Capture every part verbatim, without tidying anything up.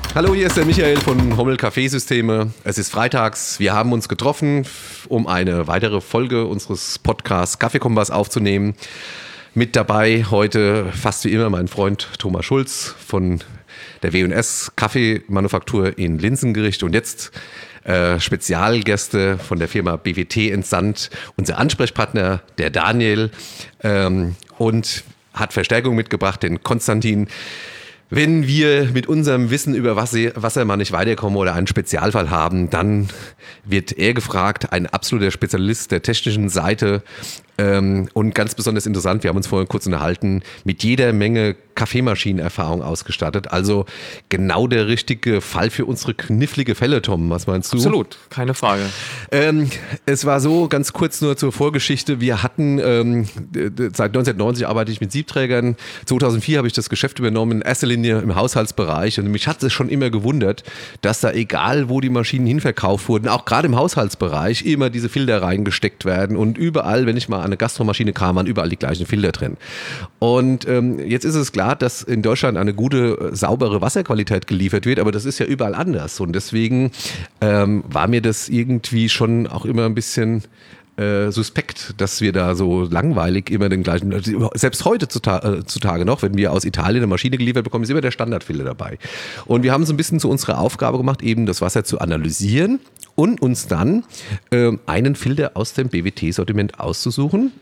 Hallo, hier ist der Michael von Hommel Kaffeesysteme. Es ist freitags. Wir haben uns getroffen, um eine weitere Folge unseres Podcasts Kaffeekompass aufzunehmen. Mit dabei heute fast wie immer mein Freund Thomas Schulz von der W und S Kaffeemanufaktur in Linsengericht. Und jetzt äh, Spezialgäste von der Firma B W T entsandt. Unser Ansprechpartner, der Daniel, ähm, und hat Verstärkung mitgebracht, den Konstantin. Wenn wir mit unserem Wissen über Wassermann nicht weiterkommen oder einen Spezialfall haben, dann wird er gefragt, ein absoluter Spezialist der technischen Seite, ähm, und ganz besonders interessant, wir haben uns vorhin kurz unterhalten, mit jeder Menge Kaffeemaschinenerfahrung ausgestattet. Also genau der richtige Fall für unsere knifflige Fälle, Tom. Was meinst du? Absolut, keine Frage. Ähm, es war so, ganz kurz nur zur Vorgeschichte, wir hatten, ähm, seit neunzehnhundertneunzig arbeite ich mit Siebträgern, zweitausendvier habe ich das Geschäft übernommen, in erster Linie im Haushaltsbereich, und mich hat es schon immer gewundert, dass da egal, wo die Maschinen hinverkauft wurden, auch gerade im Haushaltsbereich, immer diese Filter reingesteckt werden, und überall, wenn ich mal an eine Gastromaschine kam, waren überall die gleichen Filter drin. Und ähm, jetzt ist es klar, dass in Deutschland eine gute, saubere Wasserqualität geliefert wird, aber das ist ja überall anders, und deswegen ähm, war mir das irgendwie schon auch immer ein bisschen äh, suspekt, dass wir da so langweilig immer den gleichen, selbst heute zutage noch, wenn wir aus Italien eine Maschine geliefert bekommen, ist immer der Standardfilter dabei. Und wir haben so ein bisschen zu unserer Aufgabe gemacht, eben das Wasser zu analysieren und uns dann äh, einen Filter aus dem B W T-Sortiment auszusuchen.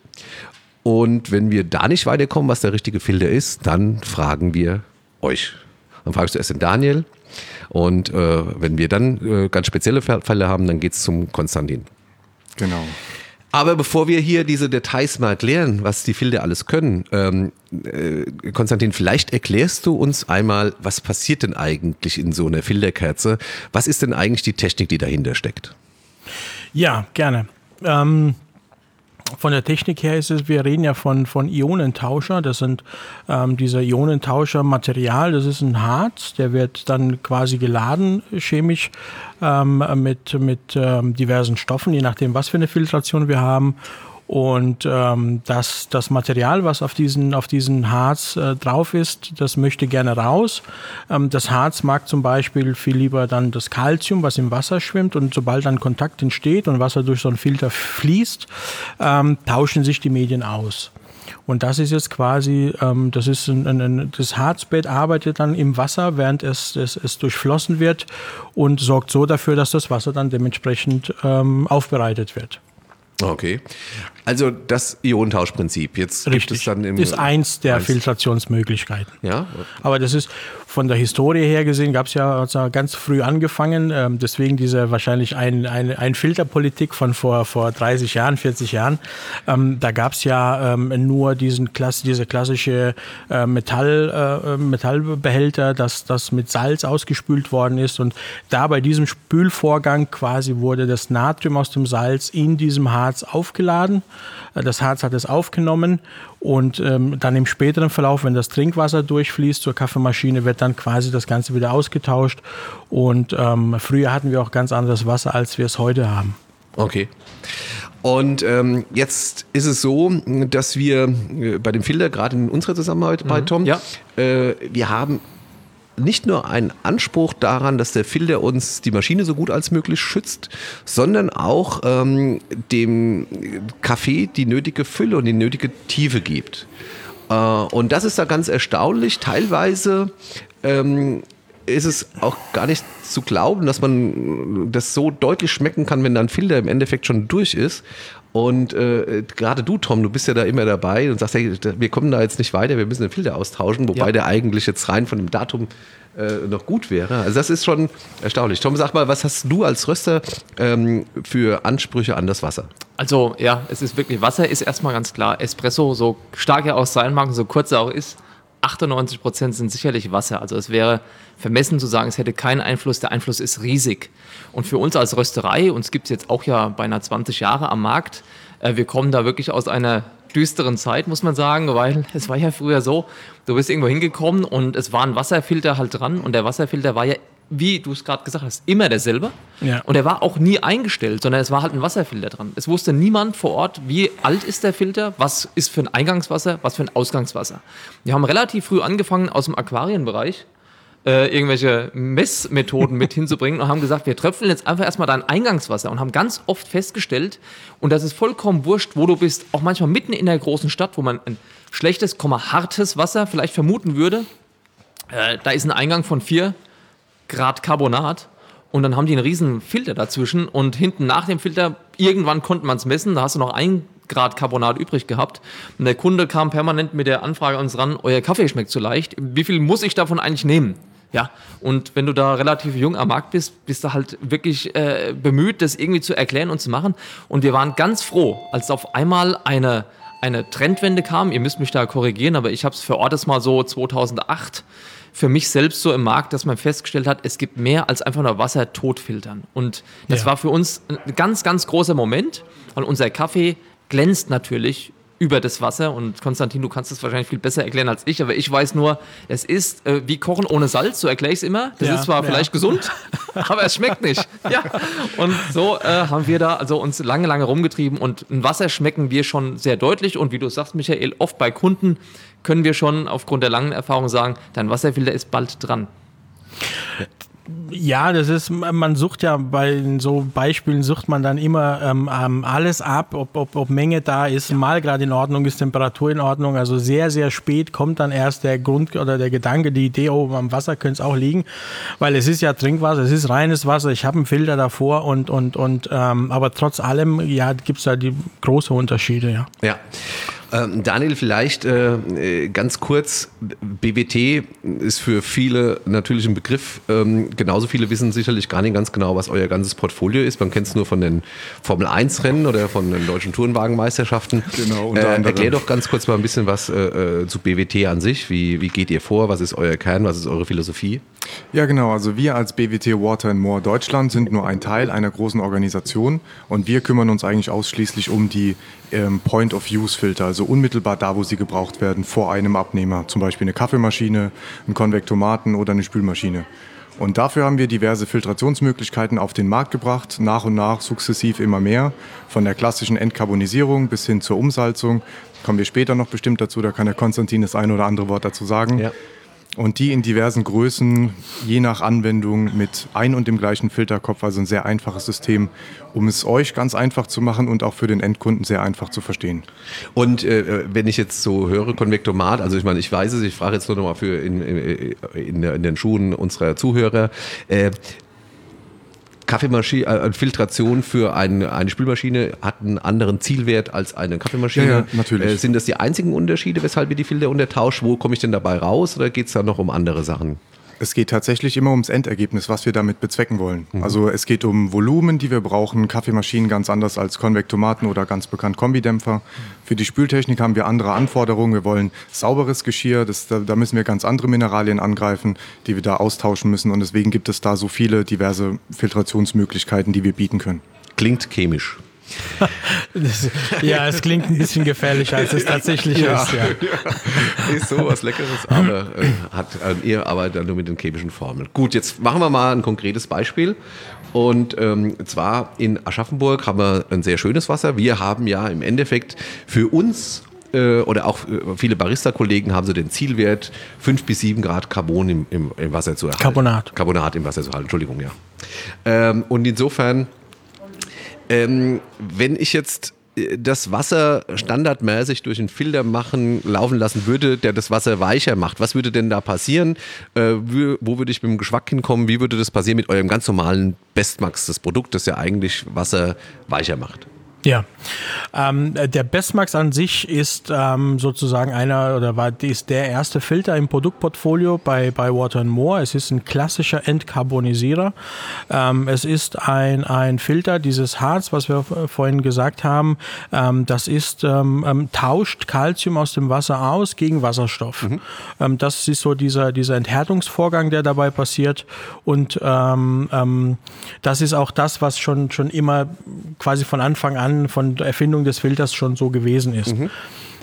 Und wenn wir da nicht weiterkommen, was der richtige Filter ist, dann fragen wir euch. Dann fragst du erst den Daniel, und äh, wenn wir dann äh, ganz spezielle Fälle haben, dann geht es zum Konstantin. Genau. Aber bevor wir hier diese Details mal erklären, was die Filter alles können, ähm, äh, Konstantin, vielleicht erklärst du uns einmal, was passiert denn eigentlich in so einer Filterkerze? Was ist denn eigentlich die Technik, die dahinter steckt? Ja, gerne. Ähm Von der Technik her ist es, wir reden ja von, von Ionentauscher. Das sind ähm, dieser Ionentauscher-Material, das ist ein Harz, der wird dann quasi geladen chemisch ähm, mit, mit ähm, diversen Stoffen, je nachdem, was für eine Filtration wir haben. Und ähm, das, das Material, was auf diesen, auf diesen Harz äh, drauf ist, das möchte gerne raus. Ähm, das Harz mag zum Beispiel viel lieber dann das Calcium, was im Wasser schwimmt, und sobald dann Kontakt entsteht und Wasser durch so einen Filter fließt, ähm, tauschen sich die Medien aus. Und das ist jetzt quasi, ähm, das ist ein, ein, das Harzbett arbeitet dann im Wasser, während es, es, es durchflossen wird, und sorgt so dafür, dass das Wasser dann dementsprechend ähm, aufbereitet wird. Okay, also das Ionentauschprinzip. Jetzt Richtig. Gibt es dann im ist eins der eins. Filtrationsmöglichkeiten. Ja. Aber das ist von der Historie her gesehen, gab es ja also ganz früh angefangen. Ähm, deswegen diese wahrscheinlich ein, ein, ein Filterpolitik von vor, vor dreißig Jahren, vierzig Jahren. Ähm, da gab es ja ähm, nur diesen Klasse, diese klassische äh, Metall, äh, Metallbehälter, das, das mit Salz ausgespült worden ist. Und da bei diesem Spülvorgang quasi wurde das Natrium aus dem Salz in diesem Harz aufgeladen. Das Harz hat es aufgenommen, und ähm, dann im späteren Verlauf, wenn das Trinkwasser durchfließt zur Kaffeemaschine, wird dann quasi das Ganze wieder ausgetauscht. Und ähm, früher hatten wir auch ganz anderes Wasser, als wir es heute haben. Okay. Und ähm, jetzt ist es so, dass wir äh, bei dem Filter, gerade in unserer Zusammenarbeit bei Mhm. Tom, Ja. äh, wir haben nicht nur einen Anspruch daran, dass der Filter uns die Maschine so gut als möglich schützt, sondern auch ähm, dem Kaffee die nötige Fülle und die nötige Tiefe gibt. Äh, und das ist da ganz erstaunlich. Teilweise ähm, ist es auch gar nicht zu glauben, dass man das so deutlich schmecken kann, wenn dann Filter im Endeffekt schon durch ist. Und äh, gerade du, Tom, du bist ja da immer dabei und sagst, hey, wir kommen da jetzt nicht weiter, wir müssen den Filter austauschen, wobei ja. der eigentlich jetzt rein von dem Datum äh, noch gut wäre. Also das ist schon erstaunlich. Tom, sag mal, was hast du als Röster ähm, für Ansprüche an das Wasser? Also ja, es ist wirklich, Wasser ist erstmal ganz klar. Espresso, so stark er auch sein mag, so kurz er auch ist, achtundneunzig Prozent sind sicherlich Wasser. Also es wäre vermessen zu sagen, es hätte keinen Einfluss. Der Einfluss ist riesig. Und für uns als Rösterei, uns gibt es jetzt auch ja beinahe zwanzig Jahre am Markt, äh, wir kommen da wirklich aus einer düsteren Zeit, muss man sagen, weil es war ja früher so, du bist irgendwo hingekommen und es war ein Wasserfilter halt dran, und der Wasserfilter war ja, wie du es gerade gesagt hast, immer derselbe. Ja. Und er war auch nie eingestellt, sondern es war halt ein Wasserfilter dran. Es wusste niemand vor Ort, wie alt ist der Filter, was ist für ein Eingangswasser, was für ein Ausgangswasser. Wir haben relativ früh angefangen aus dem Aquarienbereich, äh, irgendwelche Messmethoden mit hinzubringen und haben gesagt, wir tröpfeln jetzt einfach erstmal dein Eingangswasser und haben ganz oft festgestellt, und das ist vollkommen wurscht, wo du bist, auch manchmal mitten in der großen Stadt, wo man ein schlechtes, hartes Wasser vielleicht vermuten würde, äh, da ist ein Eingang von vier Grad Carbonat. Und dann haben die einen riesen Filter dazwischen und hinten nach dem Filter, irgendwann konnte man es messen, da hast du noch ein Grad Carbonat übrig gehabt. Und der Kunde kam permanent mit der Anfrage an uns ran, euer Kaffee schmeckt zu leicht, wie viel muss ich davon eigentlich nehmen? Ja, und wenn du da relativ jung am Markt bist, bist du halt wirklich äh, bemüht, das irgendwie zu erklären und zu machen. Und wir waren ganz froh, als auf einmal eine, eine Trendwende kam. Ihr müsst mich da korrigieren, aber ich habe es verortet mal so zweitausendacht für mich selbst so im Markt, dass man festgestellt hat, es gibt mehr als einfach nur Wasser totfiltern. Und das ja. war für uns ein ganz, ganz großer Moment, weil unser Kaffee glänzt natürlich über das Wasser. Und Konstantin, du kannst es wahrscheinlich viel besser erklären als ich, aber ich weiß nur, es ist äh, wie Kochen ohne Salz, so erkläre ich es immer. Das ja, ist zwar ja. vielleicht gesund, aber es schmeckt nicht. Ja. Und so äh, haben wir da also uns lange, lange rumgetrieben und ein Wasser schmecken wir schon sehr deutlich. Und wie du sagst, Michael, oft bei Kunden können wir schon aufgrund der langen Erfahrung sagen, dein Wasserfilter ist bald dran. Ja, das ist, man sucht ja bei so Beispielen, sucht man dann immer ähm, alles ab, ob, ob, ob Menge da ist, mal gerade in Ordnung ist, Temperatur in Ordnung, also sehr, sehr spät kommt dann erst der Grund oder der Gedanke, die Idee, oh, am Wasser könnte es auch liegen, weil es ist ja Trinkwasser, es ist reines Wasser, ich habe einen Filter davor und, und, und ähm, aber trotz allem, ja, gibt es da die großen Unterschiede, ja. Ja. Ähm, Daniel, vielleicht äh, ganz kurz, B W T ist für viele natürlich ein Begriff, ähm, genauso viele wissen sicherlich gar nicht ganz genau, was euer ganzes Portfolio ist, man kennt es nur von den Formel eins Rennen oder von den deutschen Tourenwagenmeisterschaften. Genau, unter äh, erklär doch ganz kurz mal ein bisschen was äh, zu B W T an sich, wie, wie geht ihr vor, was ist euer Kern, was ist eure Philosophie? Ja genau, also wir als B W T Water and More Deutschland sind nur ein Teil einer großen Organisation und wir kümmern uns eigentlich ausschließlich um die ähm, Point-of-Use-Filter, also unmittelbar da, wo sie gebraucht werden, vor einem Abnehmer, zum Beispiel eine Kaffeemaschine, ein Konvektomaten oder eine Spülmaschine. Und dafür haben wir diverse Filtrationsmöglichkeiten auf den Markt gebracht, nach und nach sukzessiv immer mehr, von der klassischen Entkarbonisierung bis hin zur Umsalzung. Kommen wir später noch bestimmt dazu, da kann der Konstantin das ein oder andere Wort dazu sagen. Ja. Und die in diversen Größen, je nach Anwendung, mit ein und dem gleichen Filterkopf, also ein sehr einfaches System, um es euch ganz einfach zu machen und auch für den Endkunden sehr einfach zu verstehen. Und äh, wenn ich jetzt so höre, Konvektomat, also ich meine, ich weiß es, ich frage jetzt nur noch mal für in, in, in, in den Schuhen unserer Zuhörer, äh, Kaffeemaschine, äh, Filtration für eine, eine Spülmaschine hat einen anderen Zielwert als eine Kaffeemaschine. Ja, ja, natürlich. Äh, sind das die einzigen Unterschiede, weshalb ihr die Filter untertauscht? Wo komme ich denn dabei raus oder geht es da noch um andere Sachen? Es geht tatsächlich immer ums Endergebnis, was wir damit bezwecken wollen. Mhm. Also es geht um Volumen, die wir brauchen. Kaffeemaschinen ganz anders als Konvektomaten oder ganz bekannt Kombidämpfer. Für die Spültechnik haben wir andere Anforderungen. Wir wollen sauberes Geschirr. Das, da, da müssen wir ganz andere Mineralien angreifen, die wir da austauschen müssen. Und deswegen gibt es da so viele diverse Filtrationsmöglichkeiten, die wir bieten können. Klingt chemisch. Das, ja, es klingt ein bisschen gefährlicher, als es tatsächlich ja. ist. Ja. Ja. Ist so was Leckeres, aber äh, hat, äh, ihr arbeitet dann nur mit den chemischen Formeln. Gut, jetzt machen wir mal ein konkretes Beispiel. Und ähm, zwar in Aschaffenburg haben wir ein sehr schönes Wasser. Wir haben ja im Endeffekt für uns äh, oder auch äh, viele Barista-Kollegen haben so den Zielwert fünf bis sieben Grad Carbon im, im, im Wasser zu erhalten. Carbonat. Carbonat im Wasser zu erhalten, Entschuldigung, ja. Ähm, und insofern Ähm, wenn ich jetzt das Wasser standardmäßig durch einen Filter machen, laufen lassen würde, der das Wasser weicher macht, was würde denn da passieren? Äh, wo würde ich mit dem Geschmack hinkommen? Wie würde das passieren mit eurem ganz normalen Bestmax, das Produkt, das ja eigentlich Wasser weicher macht? Ja, ähm, der Bestmax an sich ist ähm, sozusagen einer oder war ist der erste Filter im Produktportfolio bei, bei Water and More. Es ist ein klassischer Entkarbonisierer. Ähm, es ist ein, ein Filter, dieses Harz, was wir vorhin gesagt haben, ähm, das ist ähm, ähm, tauscht Calcium aus dem Wasser aus gegen Wasserstoff. Mhm. Ähm, das ist so dieser, dieser Enthärtungsvorgang, der dabei passiert. Und ähm, ähm, das ist auch das, was schon, schon immer quasi von Anfang an von der Erfindung des Filters schon so gewesen ist. Mhm.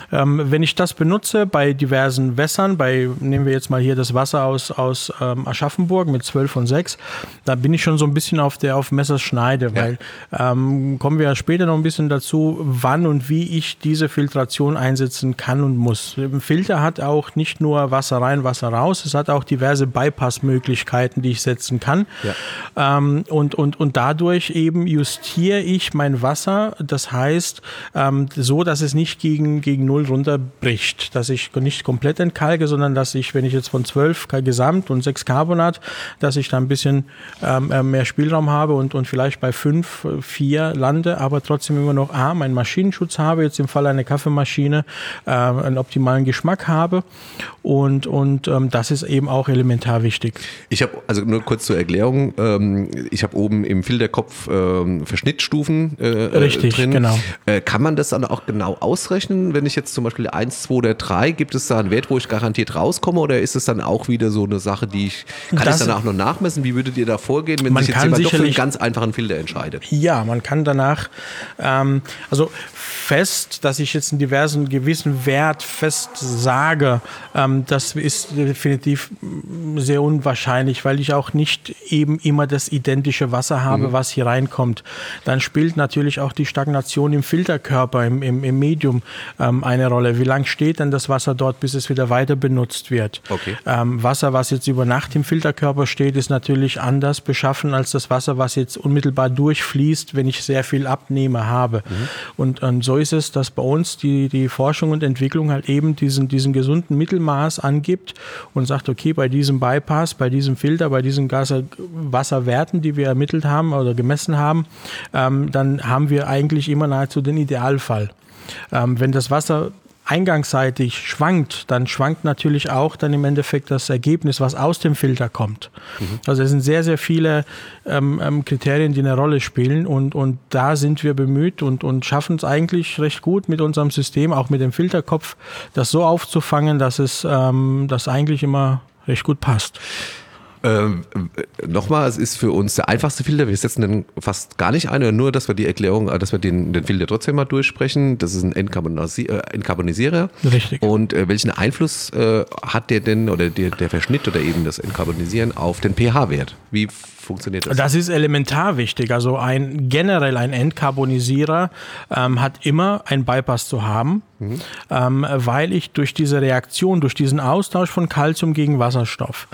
Ähm, wenn ich das benutze bei diversen Wässern, bei, nehmen wir jetzt mal hier das Wasser aus, aus ähm, Aschaffenburg mit zwölf und sechs, da bin ich schon so ein bisschen auf der auf Messerschneide, ja. weil ähm, kommen wir ja später noch ein bisschen dazu, wann und wie ich diese Filtration einsetzen kann und muss. Ein Filter hat auch nicht nur Wasser rein, Wasser raus, es hat auch diverse Bypass-Möglichkeiten, die ich setzen kann. Ja. Ähm, und, und, und dadurch eben justiere ich mein Wasser, das heißt, ähm, so, dass es nicht gegen, gegen Null runterbricht, dass ich nicht komplett entkalke, sondern dass ich, wenn ich jetzt von zwölf Gesamt und sechs Carbonat, dass ich da ein bisschen ähm, mehr Spielraum habe und, und vielleicht bei fünf, vier lande, aber trotzdem immer noch A, meinen Maschinenschutz habe, jetzt im Fall einer Kaffeemaschine äh, einen optimalen Geschmack habe und, und ähm, das ist eben auch elementar wichtig. Ich habe, also nur kurz zur Erklärung, ähm, ich habe oben im Filterkopf ähm, Verschnittstufen äh, Richtig, drin. Genau. Äh, kann man das dann auch genau ausrechnen, wenn ich jetzt zum Beispiel eins, zwei oder drei, gibt es da einen Wert, wo ich garantiert rauskomme oder ist es dann auch wieder so eine Sache, die ich, kann das ich dann auch noch nachmessen? Wie würdet ihr da vorgehen, wenn sich jetzt jemand doch für einen ganz einfachen Filter entscheidet? Ja, man kann danach, ähm, also fest, dass ich jetzt einen diversen gewissen Wert fest sage, ähm, das ist definitiv sehr unwahrscheinlich, weil ich auch nicht eben immer das identische Wasser habe, mhm. was hier reinkommt. Dann spielt natürlich auch die Stagnation im Filterkörper, im, im, im Medium ähm, eine Rolle. Wie lange steht denn das Wasser dort, bis es wieder weiter benutzt wird? Okay. Ähm, Wasser, was jetzt über Nacht im Filterkörper steht, ist natürlich anders beschaffen als das Wasser, was jetzt unmittelbar durchfließt, wenn ich sehr viel Abnehmer habe. Mhm. Und, und so ist es, dass bei uns die, die Forschung und Entwicklung halt eben diesen, diesen gesunden Mittelmaß angibt und sagt, okay, bei diesem Bypass, bei diesem Filter, bei diesen Gas- Wasserwerten, die wir ermittelt haben oder gemessen haben, ähm, dann haben wir eigentlich immer nahezu den Idealfall. Ähm, wenn das Wasser eingangsseitig schwankt, dann schwankt natürlich auch dann im Endeffekt das Ergebnis, was aus dem Filter kommt. Mhm. Also es sind sehr, sehr viele ähm, ähm, Kriterien, die eine Rolle spielen und, und da sind wir bemüht und, und schaffen es eigentlich recht gut mit unserem System, auch mit dem Filterkopf, das so aufzufangen, dass es ähm, das eigentlich immer recht gut passt. Ähm, Nochmal, es ist für uns der einfachste Filter. Wir setzen den fast gar nicht ein, nur, dass wir die Erklärung, dass wir den, den Filter trotzdem mal durchsprechen. Das ist ein Entkarbonisi- äh, Entkarbonisierer. Richtig. Und äh, welchen Einfluss äh, hat der denn oder der, der Verschnitt oder eben das Entkarbonisieren auf den pH-Wert? Wie funktioniert das? Das ist elementar wichtig. Also ein generell ein Entkarbonisierer ähm, hat immer ein Bypass zu haben, mhm. ähm, weil ich durch diese Reaktion, durch diesen Austausch von Calcium gegen Wasserstoff,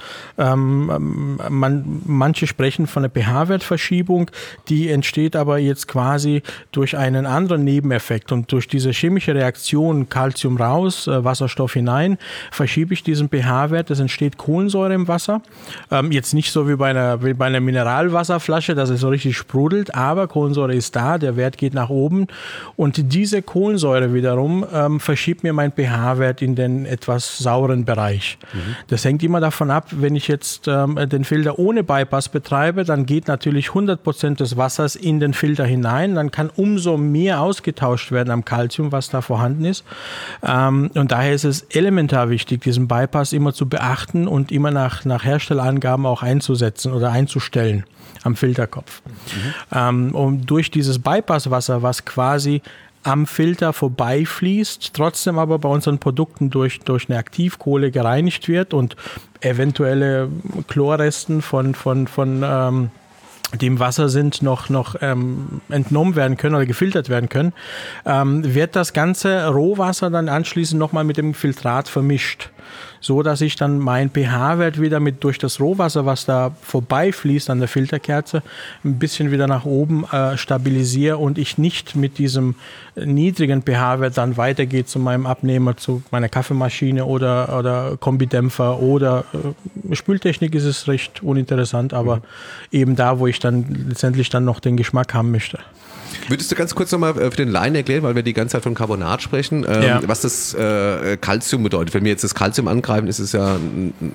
ähm, man, manche sprechen von einer pH-Wertverschiebung, die entsteht aber jetzt quasi durch einen anderen Nebeneffekt und durch diese chemische Reaktion Calcium raus, äh, Wasserstoff hinein, verschiebe ich diesen pH-Wert, es entsteht Kohlensäure im Wasser. Ähm, jetzt nicht so wie bei einer, wie bei einer Mineralwasserflasche, dass es so richtig sprudelt, aber Kohlensäure ist da, der Wert geht nach oben und diese Kohlensäure wiederum ähm, verschiebt mir meinen pH-Wert in den etwas sauren Bereich. Mhm. Das hängt immer davon ab, wenn ich jetzt ähm, den Filter ohne Bypass betreibe, dann geht natürlich hundert Prozent des Wassers in den Filter hinein, dann kann umso mehr ausgetauscht werden am Calcium, was da vorhanden ist. Ähm, und daher ist es elementar wichtig, diesen Bypass immer zu beachten und immer nach, nach Herstellerangaben auch einzusetzen oder einzustellen am Filterkopf. Mhm. Ähm, und durch dieses Bypasswasser, was quasi am Filter vorbeifließt, trotzdem aber bei unseren Produkten durch, durch eine Aktivkohle gereinigt wird und eventuelle Chlorresten von, von, von ähm, dem Wasser sind, noch, noch ähm, entnommen werden können oder gefiltert werden können, ähm, wird das ganze Rohwasser dann anschließend nochmal mit dem Filtrat vermischt, so dass ich dann meinen pH-Wert wieder mit durch das Rohwasser, was da vorbeifließt an der Filterkerze, ein bisschen wieder nach oben äh, stabilisiere und ich nicht mit diesem niedrigen pH-Wert dann weitergehe zu meinem Abnehmer, zu meiner Kaffeemaschine oder, oder Kombidämpfer oder äh, Spültechnik ist es recht uninteressant, aber mhm. eben da, wo ich dann letztendlich dann noch den Geschmack haben möchte. Würdest du ganz kurz nochmal für den Laien erklären, weil wir die ganze Zeit von Carbonat sprechen, ähm, ja. was das äh, Calcium bedeutet? Wenn wir jetzt das Calcium angreifen, ist es ja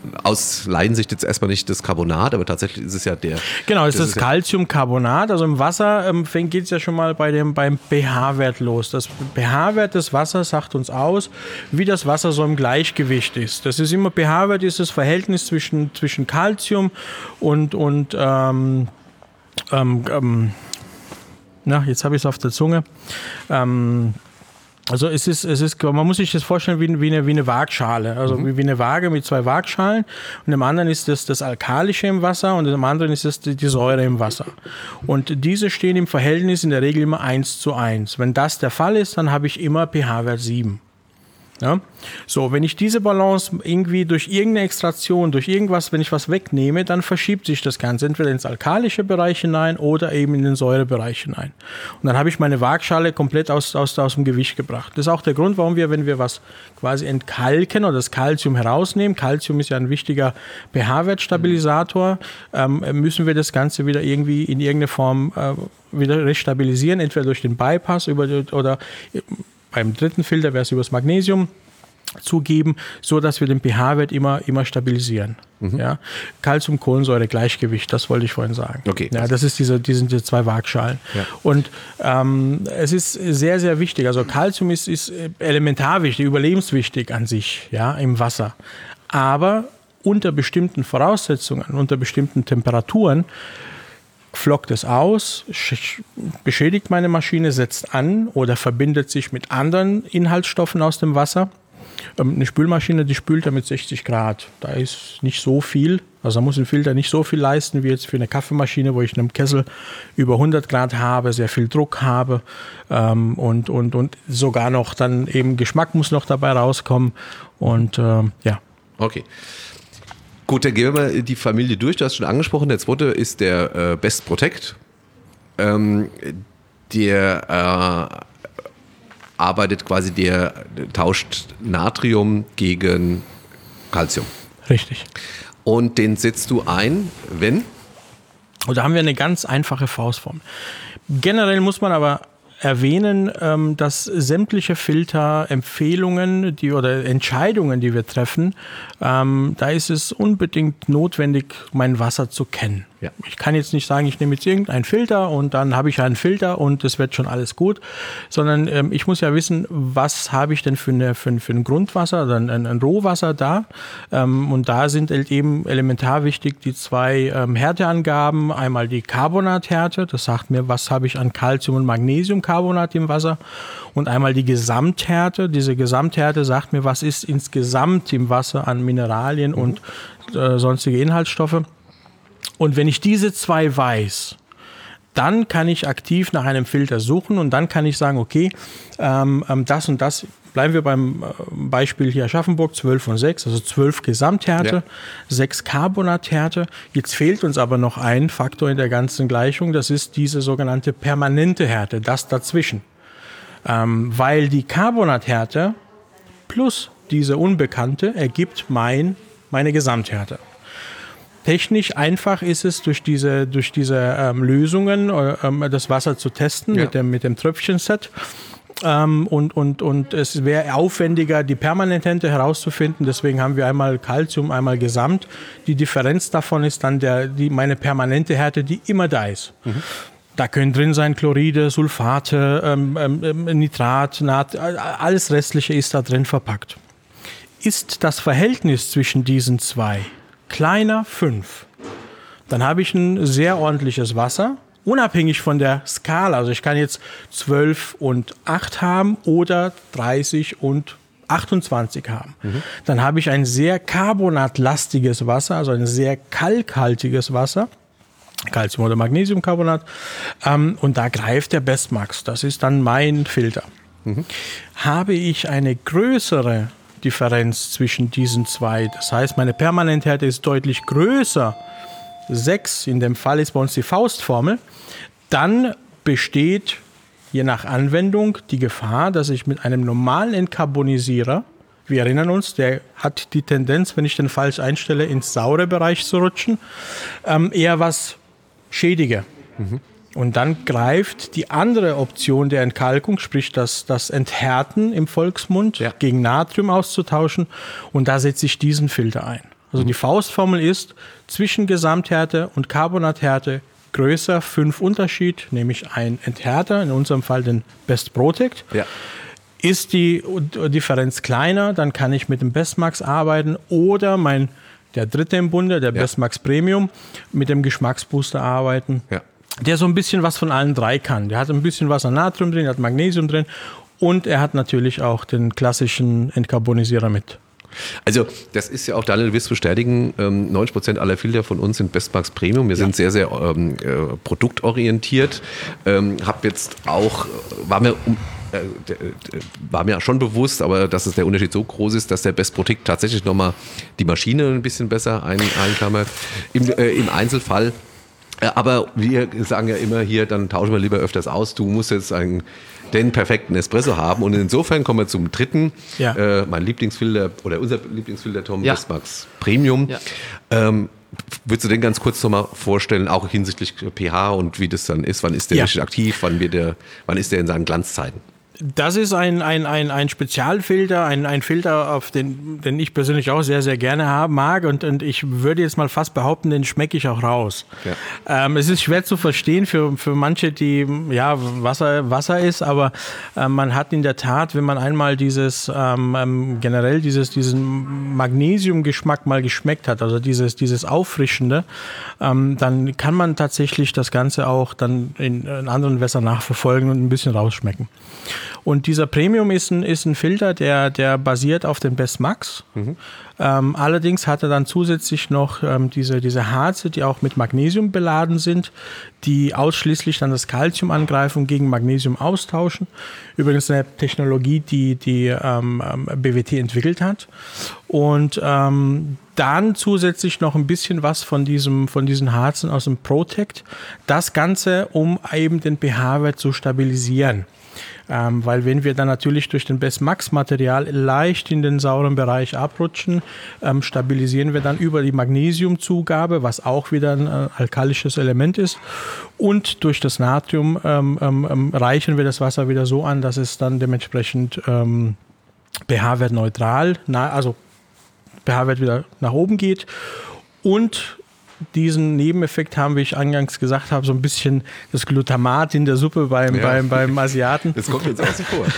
aus Laiensicht jetzt erstmal nicht das Carbonat, aber tatsächlich ist es ja der... Genau, es ist das, das Calciumcarbonat. Also im Wasser ähm, geht es ja schon mal bei dem, beim pH-Wert los. Das pH-Wert des Wassers sagt uns aus, wie das Wasser so im Gleichgewicht ist. Das ist immer, pH-Wert ist das Verhältnis zwischen, zwischen Calcium und, und ähm, ähm, ähm, na, jetzt habe ich es auf der Zunge. Ähm, Also es ist, es ist, man muss sich das vorstellen wie, wie, eine, wie eine Waagschale, also mhm. wie, wie eine Waage mit zwei Waagschalen und im anderen ist das, das Alkalische im Wasser und im anderen ist das die, die Säure im Wasser. Und diese stehen im Verhältnis in der Regel immer eins zu eins. Wenn das der Fall ist, dann habe ich immer pH-Wert sieben. Ja? So, wenn ich diese Balance irgendwie durch irgendeine Extraktion, durch irgendwas, wenn ich was wegnehme, dann verschiebt sich das Ganze entweder ins alkalische Bereich hinein oder eben in den Säurebereich hinein. Und dann habe ich meine Waagschale komplett aus, aus, aus dem Gewicht gebracht. Das ist auch der Grund, warum wir, wenn wir was quasi entkalken oder das Calcium herausnehmen, Calcium ist ja ein wichtiger pH-Wertstabilisator, ähm, müssen wir das Ganze wieder irgendwie in irgendeine Form äh, wieder restabilisieren, entweder durch den Bypass über, oder beim dritten Filter wäre es über das Magnesium zugeben, so dass wir den pH-Wert immer, immer stabilisieren. Mhm. Ja? Calcium, Kohlensäure, Gleichgewicht, das wollte ich vorhin sagen. Okay. Ja, das ist diese, diese, diese zwei Waagschalen. Ja. Und ähm, es ist sehr, sehr wichtig. Also Calcium ist, ist elementar wichtig, überlebenswichtig an sich, ja, im Wasser. Aber unter bestimmten Voraussetzungen, unter bestimmten Temperaturen flockt es aus, beschädigt meine Maschine, setzt an oder verbindet sich mit anderen Inhaltsstoffen aus dem Wasser. Eine Spülmaschine, die spült ja mit sechzig Grad. Da ist nicht so viel, also da muss ein Filter nicht so viel leisten wie jetzt für eine Kaffeemaschine, wo ich in einem Kessel über hundert Grad habe, sehr viel Druck habe ähm, und, und, und sogar noch dann eben Geschmack muss noch dabei rauskommen und ähm, ja. Okay. Gut, dann gehen wir mal die Familie durch. Du hast schon angesprochen, der zweite ist der äh, Best Protect. Ähm, der äh, arbeitet quasi, der tauscht Natrium gegen Calcium. Richtig. Und den setzt du ein, wenn? Und da haben wir eine ganz einfache Faustformel. Generell muss man aber erwähnen, dass sämtliche Filterempfehlungen die, oder Entscheidungen, die wir treffen, ähm, da ist es unbedingt notwendig, mein Wasser zu kennen. Ja. Ich kann jetzt nicht sagen, ich nehme jetzt irgendeinen Filter und dann habe ich einen Filter und es wird schon alles gut, sondern ähm, ich muss ja wissen, was habe ich denn für, eine, für, für ein Grundwasser oder ein, ein Rohwasser da. Ähm, und da sind halt eben elementar wichtig die zwei ähm, Härteangaben. Einmal die Carbonathärte, das sagt mir, was habe ich an Calcium- und Magnesiumcarbonat im Wasser. Und einmal die Gesamthärte. Diese Gesamthärte sagt mir, was ist insgesamt im Wasser an Mineralien mhm. und äh, sonstige Inhaltsstoffe. Und wenn ich diese zwei weiß, dann kann ich aktiv nach einem Filter suchen und dann kann ich sagen, okay, ähm, das und das, bleiben wir beim Beispiel hier Aschaffenburg, zwölf und sechs, also zwölf Gesamthärte, ja. sechs Carbonathärte. Jetzt fehlt uns aber noch ein Faktor in der ganzen Gleichung, das ist diese sogenannte permanente Härte, das dazwischen. Ähm, weil die Carbonathärte plus diese Unbekannte ergibt mein, meine Gesamthärte. Technisch einfach ist es, durch diese, durch diese ähm, Lösungen ähm, das Wasser zu testen ja. mit dem, mit dem Tröpfchenset. Ähm, und, und, und es wäre aufwendiger, die Permanente herauszufinden. Deswegen haben wir einmal Calcium, einmal Gesamt. Die Differenz davon ist dann der, die, meine permanente Härte, die immer da ist. Mhm. Da können drin sein Chloride, Sulfate, ähm, ähm, Nitrat, Nat, alles Restliche ist da drin verpackt. Ist das Verhältnis zwischen diesen zwei kleiner fünf, dann habe ich ein sehr ordentliches Wasser, unabhängig von der Skala. Also ich kann jetzt zwölf und acht haben oder dreißig und achtundzwanzig haben. Mhm. Dann habe ich ein sehr carbonatlastiges Wasser, also ein sehr kalkhaltiges Wasser, Calcium- oder Magnesiumcarbonat. Ähm, und da greift der Bestmax. Das ist dann mein Filter. Mhm. Habe ich eine größere Differenz zwischen diesen zwei. Das heißt, meine Permanenthärte ist deutlich größer, sechs, in dem Fall ist bei uns die Faustformel, dann besteht je nach Anwendung die Gefahr, dass ich mit einem normalen Entcarbonisierer, wir erinnern uns, der hat die Tendenz, wenn ich den falsch einstelle, ins saure Bereich zu rutschen, ähm, eher was schädige. Mhm. Und dann greift die andere Option der Entkalkung, sprich das, das Enthärten im Volksmund, ja. gegen Natrium auszutauschen. Und da setze ich diesen Filter ein. Also mhm. die Faustformel ist, zwischen Gesamthärte und Carbonathärte größer fünf Unterschied, nämlich ein Enthärter, in unserem Fall den Best Protect. Ja. Ist die Differenz kleiner, dann kann ich mit dem Bestmax arbeiten oder mein, der dritte im Bunde, der ja. Bestmax Premium, mit dem Geschmacksbooster arbeiten. Ja. Der so ein bisschen was von allen drei kann. Der hat ein bisschen was an Natrium drin, der hat Magnesium drin Und er hat natürlich auch den klassischen Entkarbonisierer mit. Also das ist ja auch, Daniel, du wirst bestätigen, ähm, neunzig Prozent aller Filter von uns sind Bestmax Premium. Wir ja. sind sehr, sehr ähm, äh, produktorientiert. Ähm, hab jetzt auch, war mir um, äh, war mir schon bewusst, aber dass es der Unterschied so groß ist, dass der Best Protect tatsächlich nochmal die Maschine ein bisschen besser ein, einklammert. Im, äh, im Einzelfall. Aber wir sagen ja immer hier, dann tauschen wir lieber öfters aus. Du musst jetzt einen, den perfekten Espresso haben. Und insofern kommen wir zum dritten. Ja. Äh, mein Lieblingsfilter oder unser Lieblingsfilter, Tom, ja. Bestmax Premium. Ja. Ähm, würdest du den ganz kurz nochmal vorstellen, auch hinsichtlich pH und wie das dann ist? Wann ist der ja. richtig aktiv? Wann, wird der, wann ist der in seinen Glanzzeiten? Das ist ein, ein, ein, ein Spezialfilter, ein, ein Filter, auf den, den ich persönlich auch sehr, sehr gerne haben mag. Und, und ich würde jetzt mal fast behaupten, den schmecke ich auch raus. Ja. Ähm, es ist schwer zu verstehen für, für manche, die ja Wasser, Wasser ist, aber äh, man hat in der Tat, wenn man einmal dieses ähm, generell dieses, diesen Magnesiumgeschmack mal geschmeckt hat, also dieses, dieses Auffrischende, ähm, dann kann man tatsächlich das Ganze auch dann in, in anderen Wässern nachverfolgen und ein bisschen rausschmecken. Und dieser Premium ist ein, ist ein Filter, der, der basiert auf dem Bestmax. Mhm. Ähm, allerdings hat er dann zusätzlich noch ähm, diese, diese Harze, die auch mit Magnesium beladen sind, die ausschließlich dann das Calcium angreifen und gegen Magnesium austauschen. Übrigens eine Technologie, die die ähm, B W T entwickelt hat. Und ähm, dann zusätzlich noch ein bisschen was von diesem, von diesen Harzen aus dem Protect. Das Ganze, um eben den pH-Wert zu stabilisieren. Ähm, weil wenn wir dann natürlich durch den Bestmax-Material leicht in den sauren Bereich abrutschen, ähm, stabilisieren wir dann über die Magnesiumzugabe, was auch wieder ein äh, alkalisches Element ist. Und durch das Natrium ähm, ähm, reichen wir das Wasser wieder so an, dass es dann dementsprechend ähm, pH-Wert neutral, na, also pH-Wert wieder nach oben geht. Und diesen Nebeneffekt haben, wie ich eingangs gesagt habe, so ein bisschen das Glutamat in der Suppe beim, ja. beim, beim Asiaten. Das kommt jetzt auch so vor.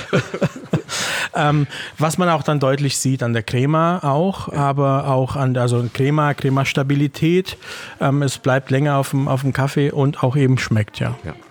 ähm, was man auch dann deutlich sieht an der Crema auch, ja. aber auch an der also Crema, Crema-Stabilität. Ähm, es bleibt länger auf dem, auf dem Kaffee und auch eben schmeckt, ja. ja.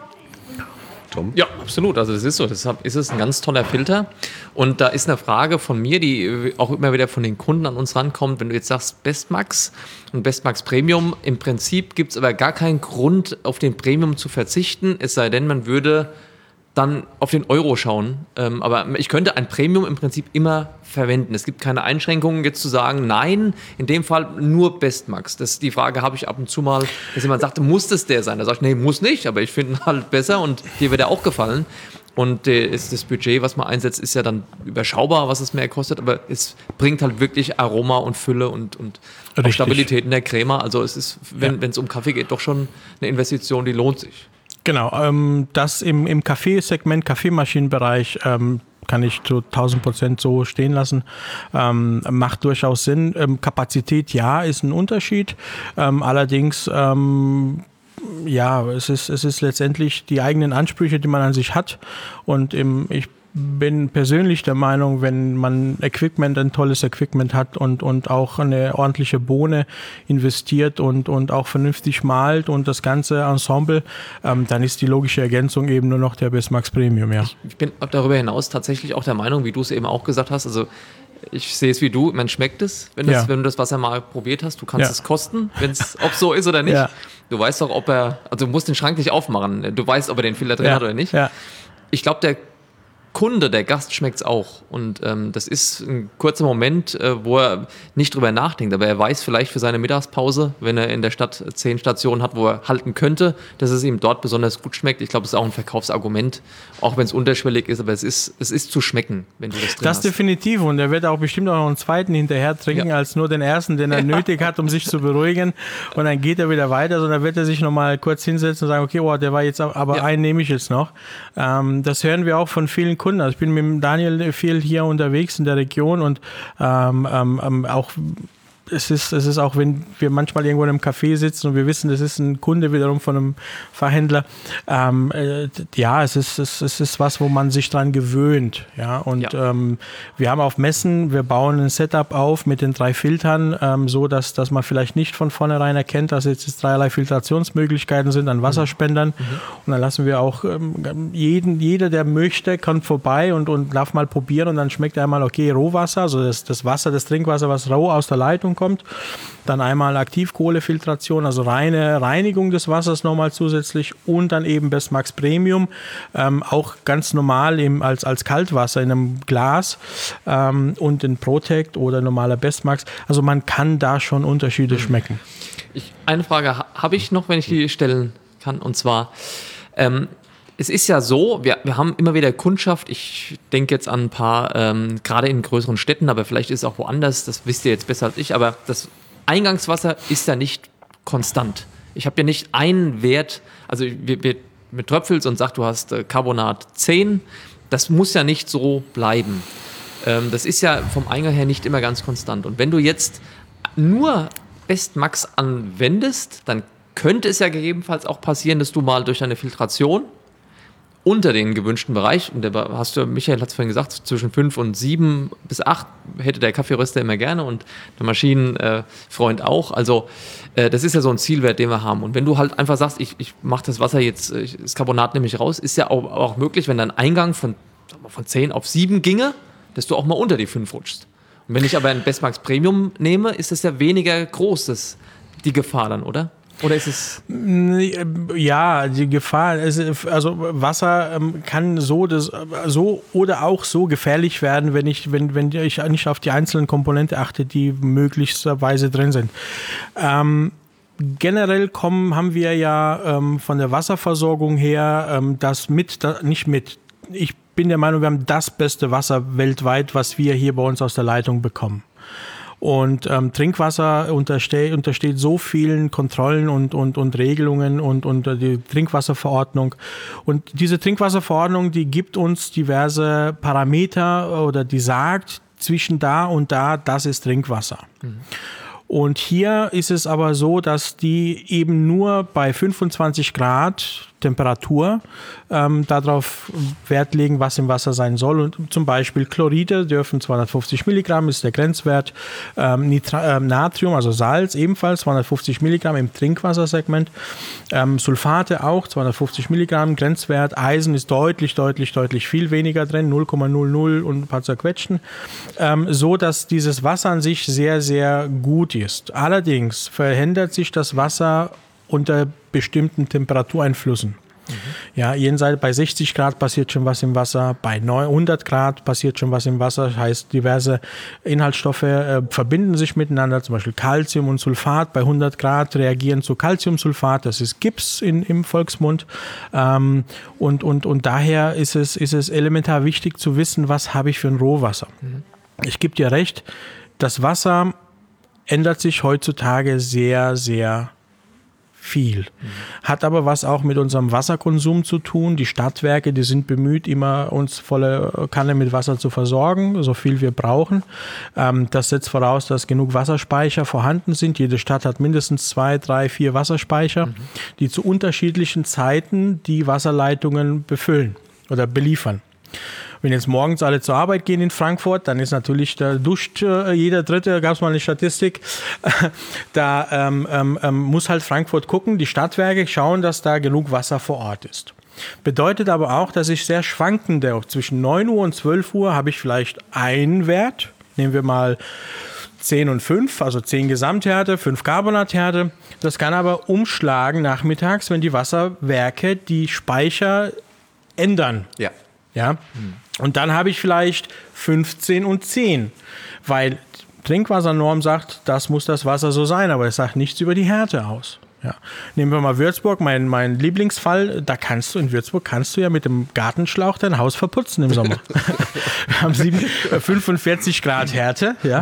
Tom? Ja, absolut. Also das ist so. Deshalb ist es ein ganz toller Filter. Und da ist eine Frage von mir, die auch immer wieder von den Kunden an uns rankommt. Wenn du jetzt sagst Bestmax und Bestmax Premium, im Prinzip gibt es aber gar keinen Grund, auf den Premium zu verzichten, es sei denn, man würde dann auf den Euro schauen. Ähm, aber ich könnte ein Premium im Prinzip immer verwenden. Es gibt keine Einschränkungen, jetzt zu sagen, nein, in dem Fall nur Bestmax. Das, die Frage habe ich ab und zu mal, dass jemand sagt, muss das der sein? Da sage ich, nee, muss nicht, aber ich finde ihn halt besser und dir wird er auch gefallen. Und äh, ist das Budget, was man einsetzt, ist ja dann überschaubar, was es mehr kostet, aber es bringt halt wirklich Aroma und Fülle und, und auch Stabilität in der Crema. Also es ist, wenn es ja. um Kaffee geht, doch schon eine Investition, die lohnt sich. Genau, ähm, das im, im Kaffeesegment, Kaffeemaschinenbereich ähm, kann ich zu tausend Prozent so stehen lassen. Ähm, macht durchaus Sinn. Ähm, Kapazität, ja, ist ein Unterschied. Ähm, allerdings, ähm, ja, es ist, es ist letztendlich die eigenen Ansprüche, die man an sich hat. Und im, ich bin persönlich der Meinung, wenn man Equipment, ein tolles Equipment hat und, und auch eine ordentliche Bohne investiert und, und auch vernünftig malt und das ganze Ensemble, ähm, dann ist die logische Ergänzung eben nur noch der Bestmax Premium, ja. Ich, ich bin darüber hinaus tatsächlich auch der Meinung, wie du es eben auch gesagt hast, also ich sehe es wie du, man schmeckt es, wenn, das, ja. wenn du das Wasser mal probiert hast, du kannst ja. es kosten, ob es so ist oder nicht. Ja. Du weißt doch, ob er, also du musst den Schrank nicht aufmachen, du weißt, ob er den Filter drin ja. hat oder nicht. Ja. Ich glaube, der Kunde, der Gast schmeckt es auch. Und ähm, das ist ein kurzer Moment, äh, wo er nicht drüber nachdenkt. Aber er weiß vielleicht für seine Mittagspause, wenn er in der Stadt zehn Stationen hat, wo er halten könnte, dass es ihm dort besonders gut schmeckt. Ich glaube, das ist auch ein Verkaufsargument, auch wenn es unterschwellig ist. Aber es ist, es ist zu schmecken, wenn du das drin das hast. Das definitiv. Und er wird auch bestimmt auch noch einen zweiten hinterher trinken, ja. als nur den ersten, den er ja. nötig hat, um sich zu beruhigen. Und dann geht er wieder weiter, sondern wird er sich nochmal kurz hinsetzen und sagen, okay, oh, der war jetzt, aber ja. einen nehme ich jetzt noch. Ähm, das hören wir auch von vielen Kunden. Also ich bin mit Daniel viel hier unterwegs in der Region und ähm, ähm, auch es ist, es ist auch, wenn wir manchmal irgendwo in einem Café sitzen und wir wissen, das ist ein Kunde wiederum von einem Fachhändler. Ähm, äh, ja, es ist, es, es ist was, wo man sich dran gewöhnt. Ja, und ja. Ähm, wir haben auf Messen, wir bauen ein Setup auf mit den drei Filtern, ähm, so dass, dass man vielleicht nicht von vornherein erkennt, dass jetzt dreierlei Filtrationsmöglichkeiten sind an Wasserspendern. Mhm. Und dann lassen wir auch ähm, jeden, jeder, der möchte, kommt vorbei und, und darf mal probieren und dann schmeckt er einmal, okay, Rohwasser, also das, das Wasser, das Trinkwasser, was roh aus der Leitung kommt. Dann einmal Aktivkohlefiltration, also reine Reinigung des Wassers nochmal zusätzlich und dann eben Bestmax Premium, ähm, auch ganz normal im, als, als Kaltwasser in einem Glas ähm, und in Protect oder normaler Bestmax. Also man kann da schon Unterschiede schmecken. Ich, eine Frage habe ich noch, wenn ich die stellen kann, und zwar ähm, es ist ja so, wir, wir haben immer wieder Kundschaft, ich denke jetzt an ein paar, ähm, gerade in größeren Städten, aber vielleicht ist es auch woanders, das wisst ihr jetzt besser als ich, aber das Eingangswasser ist ja nicht konstant. Ich habe ja nicht einen Wert, also wir, wir mit tröpfelst und sagt, du hast äh, Carbonat zehn, das muss ja nicht so bleiben. Ähm, das ist ja vom Eingang her nicht immer ganz konstant. Und wenn du jetzt nur Bestmax anwendest, dann könnte es ja gegebenenfalls auch passieren, dass du mal durch deine Filtration unter den gewünschten Bereich, und da hast du, Michael hat es vorhin gesagt, zwischen fünf und sieben bis acht hätte der Kaffeeröster immer gerne und der Maschinenfreund auch. Also äh, das ist ja so ein Zielwert, den wir haben. Und wenn du halt einfach sagst, ich, ich mache das Wasser jetzt, ich, das Carbonat nehme ich raus, ist ja auch, auch möglich, wenn dein Eingang von, sag mal, von zehn auf sieben ginge, dass du auch mal unter die fünf rutschst. Und wenn ich aber ein Bestmax Premium nehme, ist das ja weniger groß, das, die Gefahr dann, oder? Oder ist es? Ja, die Gefahr, also Wasser kann so, das, so oder auch so gefährlich werden, wenn ich, wenn, wenn ich nicht auf die einzelnen Komponenten achte, die möglicherweise drin sind. Ähm, generell kommen, haben wir ja ähm, von der Wasserversorgung her ähm, das mit, das, nicht mit. Ich bin der Meinung, wir haben das beste Wasser weltweit, was wir hier bei uns aus der Leitung bekommen. Und ähm, Trinkwasser unterste- untersteht so vielen Kontrollen und, und, und Regelungen und, und die Trinkwasserverordnung. Und diese Trinkwasserverordnung, die gibt uns diverse Parameter oder die sagt, zwischen da und da, das ist Trinkwasser. Mhm. Und hier ist es aber so, dass die eben nur bei fünfundzwanzig Grad Temperatur ähm, darauf Wert legen, was im Wasser sein soll. Und zum Beispiel Chloride dürfen zweihundertfünfzig Milligramm, ist der Grenzwert. Ähm, Nitra- äh, Natrium, also Salz, ebenfalls zweihundertfünfzig Milligramm im Trinkwassersegment. Ähm, Sulfate auch, zweihundertfünfzig Milligramm, Grenzwert. Eisen ist deutlich, deutlich, deutlich viel weniger drin, null Komma null null und ein paar zerquetschten. Ähm, so, dass dieses Wasser an sich sehr, sehr gut ist. Allerdings verhindert sich das Wasser unter bestimmten Temperatureinflüssen. Mhm. Ja, jenseits bei sechzig Grad passiert schon was im Wasser, bei neunhundert Grad passiert schon was im Wasser, das heißt, diverse Inhaltsstoffe äh, verbinden sich miteinander, zum Beispiel Calcium und Sulfat. Bei hundert Grad reagieren zu Calciumsulfat, das ist Gips in, im Volksmund. Ähm, und, und, und daher ist es, ist es elementar wichtig zu wissen, was habe ich für ein Rohwasser. Mhm. Ich gebe dir recht, das Wasser ändert sich heutzutage sehr, sehr viel. Mhm. Hat aber was auch mit unserem Wasserkonsum zu tun. Die Stadtwerke, die sind bemüht, immer uns volle Kanne mit Wasser zu versorgen, so viel wir brauchen. Ähm, das setzt voraus, dass genug Wasserspeicher vorhanden sind. Jede Stadt hat mindestens zwei, drei, vier Wasserspeicher, mhm. die zu unterschiedlichen Zeiten die Wasserleitungen befüllen oder beliefern. Wenn jetzt morgens alle zur Arbeit gehen in Frankfurt, dann ist natürlich, da duscht äh, jeder Dritte, gab es mal eine Statistik, da ähm, ähm, muss halt Frankfurt gucken, die Stadtwerke schauen, dass da genug Wasser vor Ort ist. Bedeutet aber auch, dass ich sehr schwankende, zwischen neun Uhr und zwölf Uhr habe ich vielleicht einen Wert, nehmen wir mal zehn und fünf, also zehn Gesamthärte, fünf Carbonathärte. Das kann aber umschlagen nachmittags, wenn die Wasserwerke die Speicher ändern. Ja. Ja. Und dann habe ich vielleicht fünfzehn und zehn, weil Trinkwassernorm sagt, das muss das Wasser so sein, aber es sagt nichts über die Härte aus. Ja. Nehmen wir mal Würzburg, mein, mein Lieblingsfall. Da kannst du in Würzburg kannst du ja mit dem Gartenschlauch dein Haus verputzen im Sommer. Wir haben sieben, äh, fünfundvierzig Grad Härte, ja.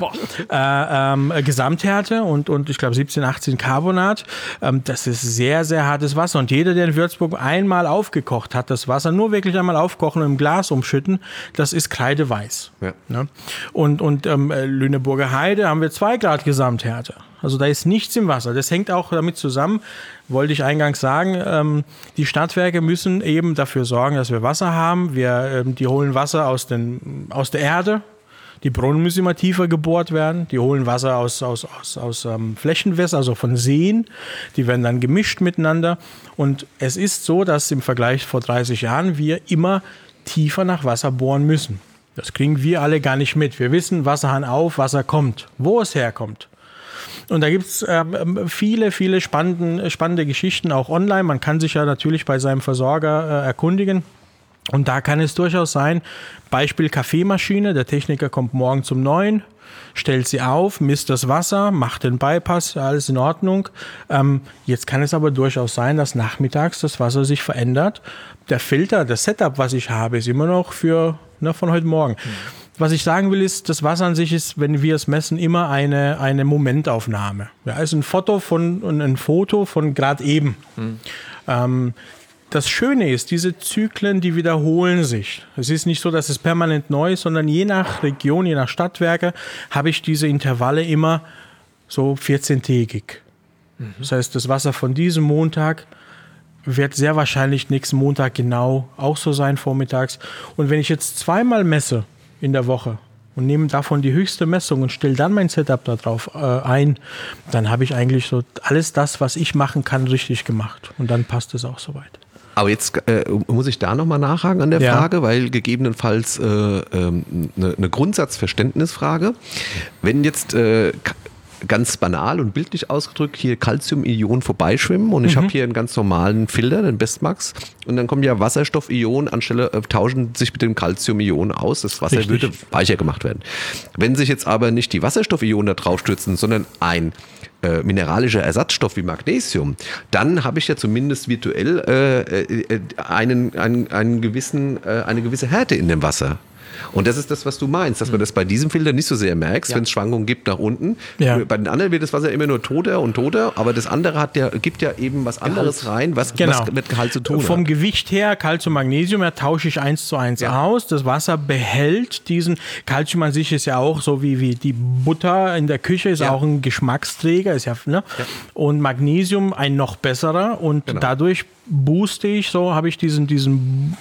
äh, ähm, Gesamthärte und, und ich glaube siebzehn, achtzehn Carbonat. Ähm, das ist sehr, sehr hartes Wasser. Und jeder, der in Würzburg einmal aufgekocht hat, das Wasser nur wirklich einmal aufkochen und im Glas umschütten, das ist kreideweiß. Ja. Ne? Und, und ähm, Lüneburger Heide haben wir zwei Grad Gesamthärte. Also da ist nichts im Wasser. Das hängt auch damit zusammen, wollte ich eingangs sagen, ähm, die Stadtwerke müssen eben dafür sorgen, dass wir Wasser haben. Wir, ähm, die holen Wasser aus, den, aus der Erde. Die Brunnen müssen immer tiefer gebohrt werden. Die holen Wasser aus, aus, aus, aus ähm, Flächenwässern, also von Seen. Die werden dann gemischt miteinander. Und es ist so, dass im Vergleich vor dreißig Jahren wir immer tiefer nach Wasser bohren müssen. Das kriegen wir alle gar nicht mit. Wir wissen, Wasserhahn auf, Wasser kommt. Wo es herkommt. Und da gibt es äh, viele, viele spannende, spannende Geschichten auch online. Man kann sich ja natürlich bei seinem Versorger äh, erkundigen. Und da kann es durchaus sein, Beispiel Kaffeemaschine, der Techniker kommt morgen zum neun, stellt sie auf, misst das Wasser, macht den Bypass, alles in Ordnung. Ähm, jetzt kann es aber durchaus sein, dass nachmittags das Wasser sich verändert. Der Filter, das Setup, was ich habe, ist immer noch für ne, von heute Morgen. Mhm. Was ich sagen will, ist, das Wasser an sich ist, wenn wir es messen, immer eine, eine Momentaufnahme. Ja, ist ein Foto von, ein Foto von gerade eben. Mhm. Ähm, das Schöne ist, diese Zyklen, die wiederholen sich. Es ist nicht so, dass es permanent neu ist, sondern je nach Region, je nach Stadtwerke, habe ich diese Intervalle immer so vierzehntägig. Mhm. Das heißt, das Wasser von diesem Montag wird sehr wahrscheinlich nächsten Montag genau auch so sein, vormittags. Und wenn ich jetzt zweimal messe, in der Woche und nehme davon die höchste Messung und stelle dann mein Setup da drauf äh, ein, dann habe ich eigentlich so alles das, was ich machen kann, richtig gemacht. Und dann passt es auch soweit. Aber jetzt äh, muss ich da nochmal nachhaken an der ja. Frage, weil gegebenenfalls eine äh, ähm, ne, ne Grundsatzverständnisfrage. Wenn jetzt äh, ganz banal und bildlich ausgedrückt hier Calcium-Ionen vorbeischwimmen und ich mhm. habe hier einen ganz normalen Filter, den Bestmax, und dann kommen ja Wasserstoff-Ionen anstelle, äh, tauschen sich mit dem Calcium-Ionen aus. Das Wasser Richtig. würde weicher gemacht werden. Wenn sich jetzt aber nicht die Wasserstoff-Ionen da drauf stürzen, sondern ein äh, mineralischer Ersatzstoff wie Magnesium, dann habe ich ja zumindest virtuell äh, äh, einen, einen, einen gewissen, äh, eine gewisse Härte in dem Wasser. Und das ist das, was du meinst, dass man das bei diesem Filter nicht so sehr merkst, ja. wenn es Schwankungen gibt nach unten. Ja. Bei den anderen wird das Wasser immer nur toter und toter, aber das andere hat ja, gibt ja eben was anderes Gehalt. rein, was, genau. was mit Gehalt zu tun Vom hat. Gewicht her, Calcium, Magnesium, ja, tausche ich eins zu eins ja. aus. Das Wasser behält diesen, Calcium an sich ist ja auch so wie, wie die Butter in der Küche, ist ja. auch ein Geschmacksträger, ist ja, ne? Ja. Und Magnesium ein noch besserer und genau. dadurch booste ich, so habe ich diesen, diesen,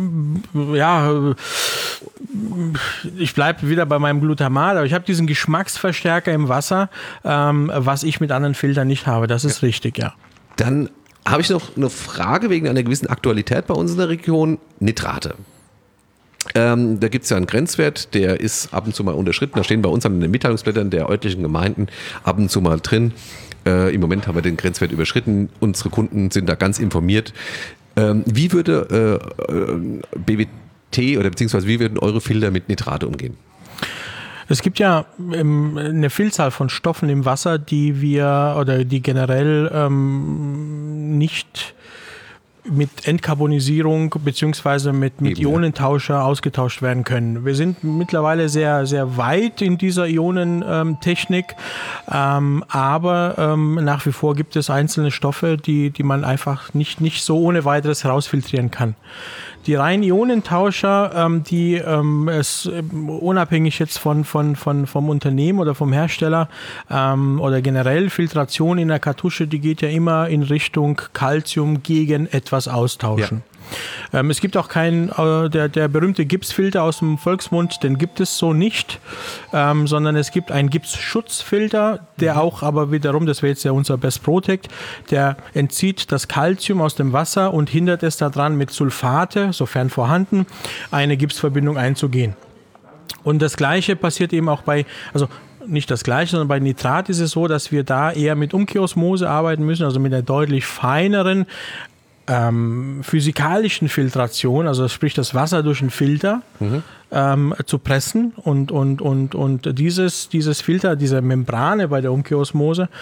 ja, ich bleibe wieder bei meinem Glutamat, aber ich habe diesen Geschmacksverstärker im Wasser, ähm, was ich mit anderen Filtern nicht habe. Das ist ja. richtig, ja. Dann habe ich noch eine Frage wegen einer gewissen Aktualität bei uns in der Region, Nitrate. Ähm, da gibt es ja einen Grenzwert, der ist ab und zu mal unterschritten. Da stehen bei uns an den Mitteilungsblättern der örtlichen Gemeinden ab und zu mal drin. Äh, Im Moment haben wir den Grenzwert überschritten. Unsere Kunden sind da ganz informiert. Ähm, wie würde äh, B W T oder beziehungsweise wie würden eure Filter mit Nitrate umgehen? Es gibt ja ähm, eine Vielzahl von Stoffen im Wasser, die wir oder die generell ähm, nicht mit Entkarbonisierung beziehungsweise mit, mit Eben, Ionentauscher ja. ausgetauscht werden können. Wir sind mittlerweile sehr, sehr weit in dieser Ionentechnik, ähm, aber ähm, nach wie vor gibt es einzelne Stoffe, die, die man einfach nicht, nicht so ohne weiteres herausfiltrieren kann. Die reinen Ionentauscher, ähm, die ähm, es ähm, unabhängig jetzt von, von, von, vom Unternehmen oder vom Hersteller ähm, oder generell Filtration in der Kartusche, die geht ja immer in Richtung Calcium gegen etwas austauschen. Ja. Ähm, es gibt auch keinen, äh, der, der berühmte Gipsfilter aus dem Volksmund, den gibt es so nicht, ähm, sondern es gibt einen Gipsschutzfilter, der auch aber wiederum, das wäre jetzt ja unser Best Protect, der entzieht das Calcium aus dem Wasser und hindert es daran, mit Sulfate, sofern vorhanden, eine Gipsverbindung einzugehen. Und das Gleiche passiert eben auch bei, also nicht das Gleiche, sondern bei Nitrat ist es so, dass wir da eher mit Umkehrosmose arbeiten müssen, also mit einer deutlich feineren Ähm, physikalischen Filtration, also sprich das Wasser durch einen Filter mhm. ähm, zu pressen und, und, und, und dieses, dieses Filter, diese Membrane bei der Umkehrosmose,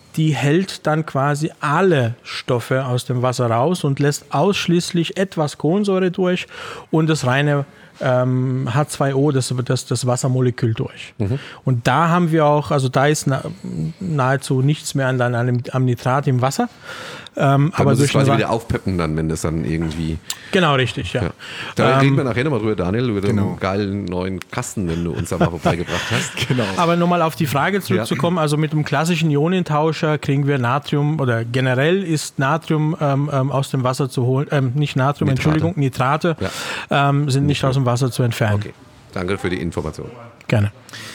die hält dann quasi alle Stoffe aus dem Wasser raus und lässt ausschließlich etwas Kohlensäure durch und das reine ähm, H zwei O, das, das, das Wassermolekül durch. Mhm. Und da haben wir auch, also da ist na, nahezu nichts mehr an, an, am Nitrat im Wasser. Ähm, aber muss es quasi wieder aufpeppen dann, wenn das dann irgendwie... Genau, richtig, ja. ja. Da ähm, reden wir nachher nochmal drüber, Daniel, über genau. den geilen neuen Kasten, den du uns da mal vorbeigebracht hast. Genau. Aber nochmal auf die Frage zurückzukommen, ja. also mit dem klassischen Ionentauscher kriegen wir Natrium, oder generell ist Natrium ähm, ähm, aus dem Wasser zu holen, ähm, nicht Natrium, Nitrate. Entschuldigung, Nitrate ja. ähm, sind nicht aus dem Wasser zu entfernen. Okay, danke für die Information. Gerne.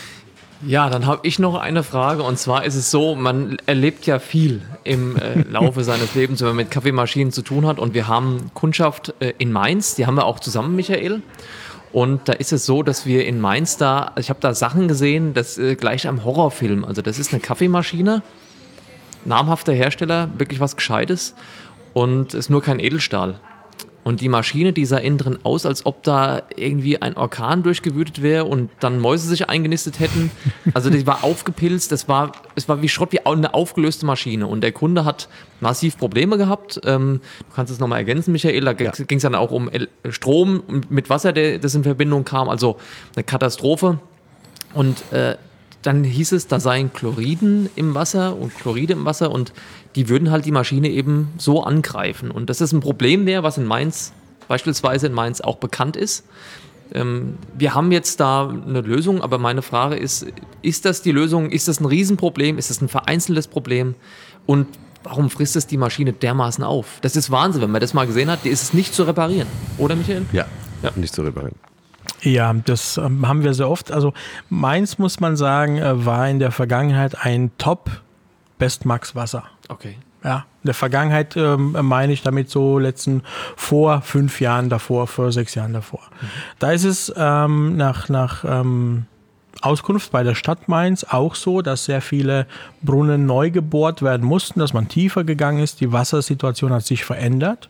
Ja, dann habe ich noch eine Frage, und zwar ist es so, man erlebt ja viel im äh, Laufe seines Lebens, wenn man mit Kaffeemaschinen zu tun hat, und wir haben Kundschaft äh, in Mainz, die haben wir auch zusammen, Michael, und da ist es so, dass wir in Mainz da, ich habe da Sachen gesehen, das äh, gleich am Horrorfilm, also das ist eine Kaffeemaschine, namhafter Hersteller, wirklich was Gescheites, und ist nur kein Edelstahl. Und die Maschine, die sah innen drin aus, als ob da irgendwie ein Orkan durchgewütet wäre und dann Mäuse sich eingenistet hätten. Also die war aufgepilzt, das war, es war wie Schrott, wie eine aufgelöste Maschine. Und der Kunde hat massiv Probleme gehabt. Ähm, du kannst es nochmal ergänzen, Michael, da ja. ging es dann auch um Strom mit Wasser, der, das in Verbindung kam, also eine Katastrophe. Und äh, dann hieß es, da seien Chloriden im Wasser und Chloride im Wasser, und die würden halt die Maschine eben so angreifen. Und das ist ein Problem mehr, was in Mainz, beispielsweise in Mainz auch bekannt ist. Ähm, wir haben jetzt da eine Lösung, aber meine Frage ist, ist das die Lösung, ist das ein Riesenproblem, ist das ein vereinzeltes Problem, und warum frisst es die Maschine dermaßen auf? Das ist Wahnsinn, wenn man das mal gesehen hat, die ist es nicht zu reparieren, oder Michael? Ja, ja. nicht zu reparieren. Ja, das ähm, haben wir sehr oft. Also Mainz, muss man sagen, äh, war in der Vergangenheit ein Top-Bestmax-Wasser. Okay. Ja, in der Vergangenheit ähm, meine ich damit so letzten vor fünf Jahren davor, vor sechs Jahren davor. Mhm. Da ist es ähm, nach, nach ähm, Auskunft bei der Stadt Mainz auch so, dass sehr viele Brunnen neu gebohrt werden mussten, dass man tiefer gegangen ist. Die Wassersituation hat sich verändert.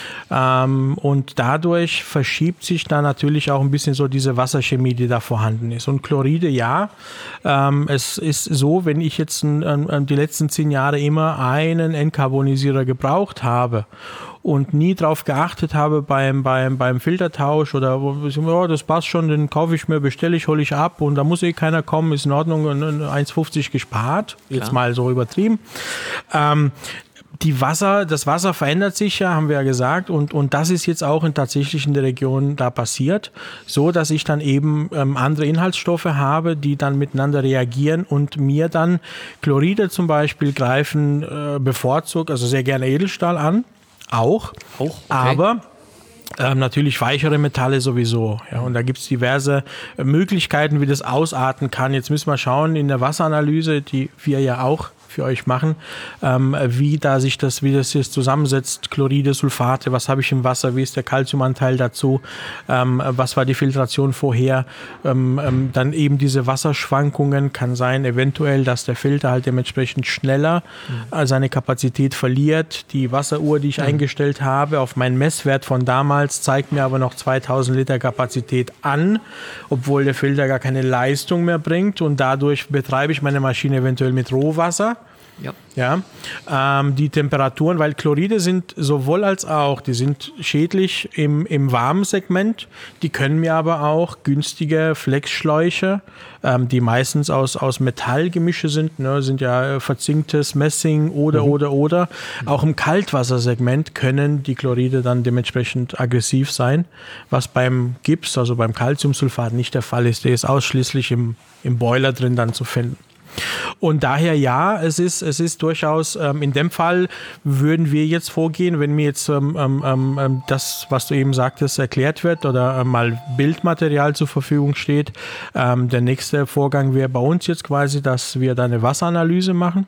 Ähm, und dadurch verschiebt sich da natürlich auch ein bisschen so diese Wasserchemie, die da vorhanden ist. Und Chloride, ja, ähm, es ist so, wenn ich jetzt ein, ein, die letzten zehn Jahre immer einen Entkarbonisierer gebraucht habe und nie drauf geachtet habe beim, beim, beim Filtertausch oder oh, das passt schon, den kaufe ich mir, bestelle ich, hole ich ab und da muss eh keiner kommen, ist in Ordnung, eins fünfzig gespart, jetzt Klar. mal so übertrieben. Ähm, Die Wasser, das Wasser verändert sich ja, haben wir ja gesagt, und, und das ist jetzt auch in, tatsächlich in der Region da passiert, so dass ich dann eben ähm, andere Inhaltsstoffe habe, die dann miteinander reagieren und mir dann Chloride zum Beispiel greifen äh, bevorzugt, also sehr gerne Edelstahl an, auch, auch okay. aber Ähm, natürlich weichere Metalle sowieso. Ja, und da gibt es diverse äh, Möglichkeiten, wie das ausarten kann. Jetzt müssen wir schauen in der Wasseranalyse, die wir ja auch für euch machen, ähm, wie da sich das, wie das jetzt zusammensetzt, Chloride, Sulfate, was habe ich im Wasser, wie ist der Calciumanteil dazu, ähm, was war die Filtration vorher, ähm, ähm, dann eben diese Wasserschwankungen, kann sein eventuell, dass der Filter halt dementsprechend schneller mhm. äh, seine Kapazität verliert. Die Wasseruhr, die ich mhm. eingestellt habe, auf meinen Messwert von damals, zeigt mir aber noch zweitausend Liter Kapazität an, obwohl der Filter gar keine Leistung mehr bringt, und dadurch betreibe ich meine Maschine eventuell mit Rohwasser. Ja, ja ähm, die Temperaturen, weil Chloride sind sowohl als auch, die sind schädlich im, im warmen Segment, die können mir aber auch günstige Flexschläuche, ähm, die meistens aus, aus Metallgemische sind, ne, sind ja verzinktes Messing oder, mhm. oder, oder. Auch im Kaltwassersegment können die Chloride dann dementsprechend aggressiv sein, was beim Gips, also beim Calciumsulfat nicht der Fall ist. Der ist ausschließlich im, im Boiler drin dann zu finden. Und daher ja, es ist, es ist durchaus, ähm, in dem Fall würden wir jetzt vorgehen, wenn mir jetzt ähm, ähm, das, was du eben sagtest, erklärt wird oder äh, mal Bildmaterial zur Verfügung steht. Ähm, der nächste Vorgang wäre bei uns jetzt quasi, dass wir da eine Wasseranalyse machen.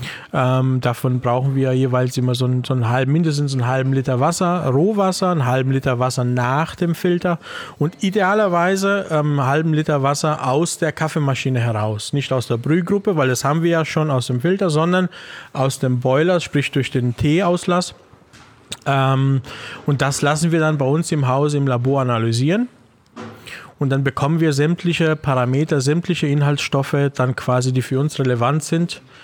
Ähm, davon brauchen wir jeweils immer so einen, so einen halben, mindestens einen halben Liter Wasser, Rohwasser, einen halben Liter Wasser nach dem Filter und idealerweise ähm, einen halben Liter Wasser aus der Kaffeemaschine heraus. Nicht aus der Brühgruppe, weil das haben wir ja schon aus dem Filter, sondern aus dem Boiler, sprich durch den Teeauslass. Ähm, und das lassen wir dann bei uns im Haus im Labor analysieren. Und dann bekommen wir sämtliche Parameter, sämtliche Inhaltsstoffe, dann quasi, die für uns relevant sind,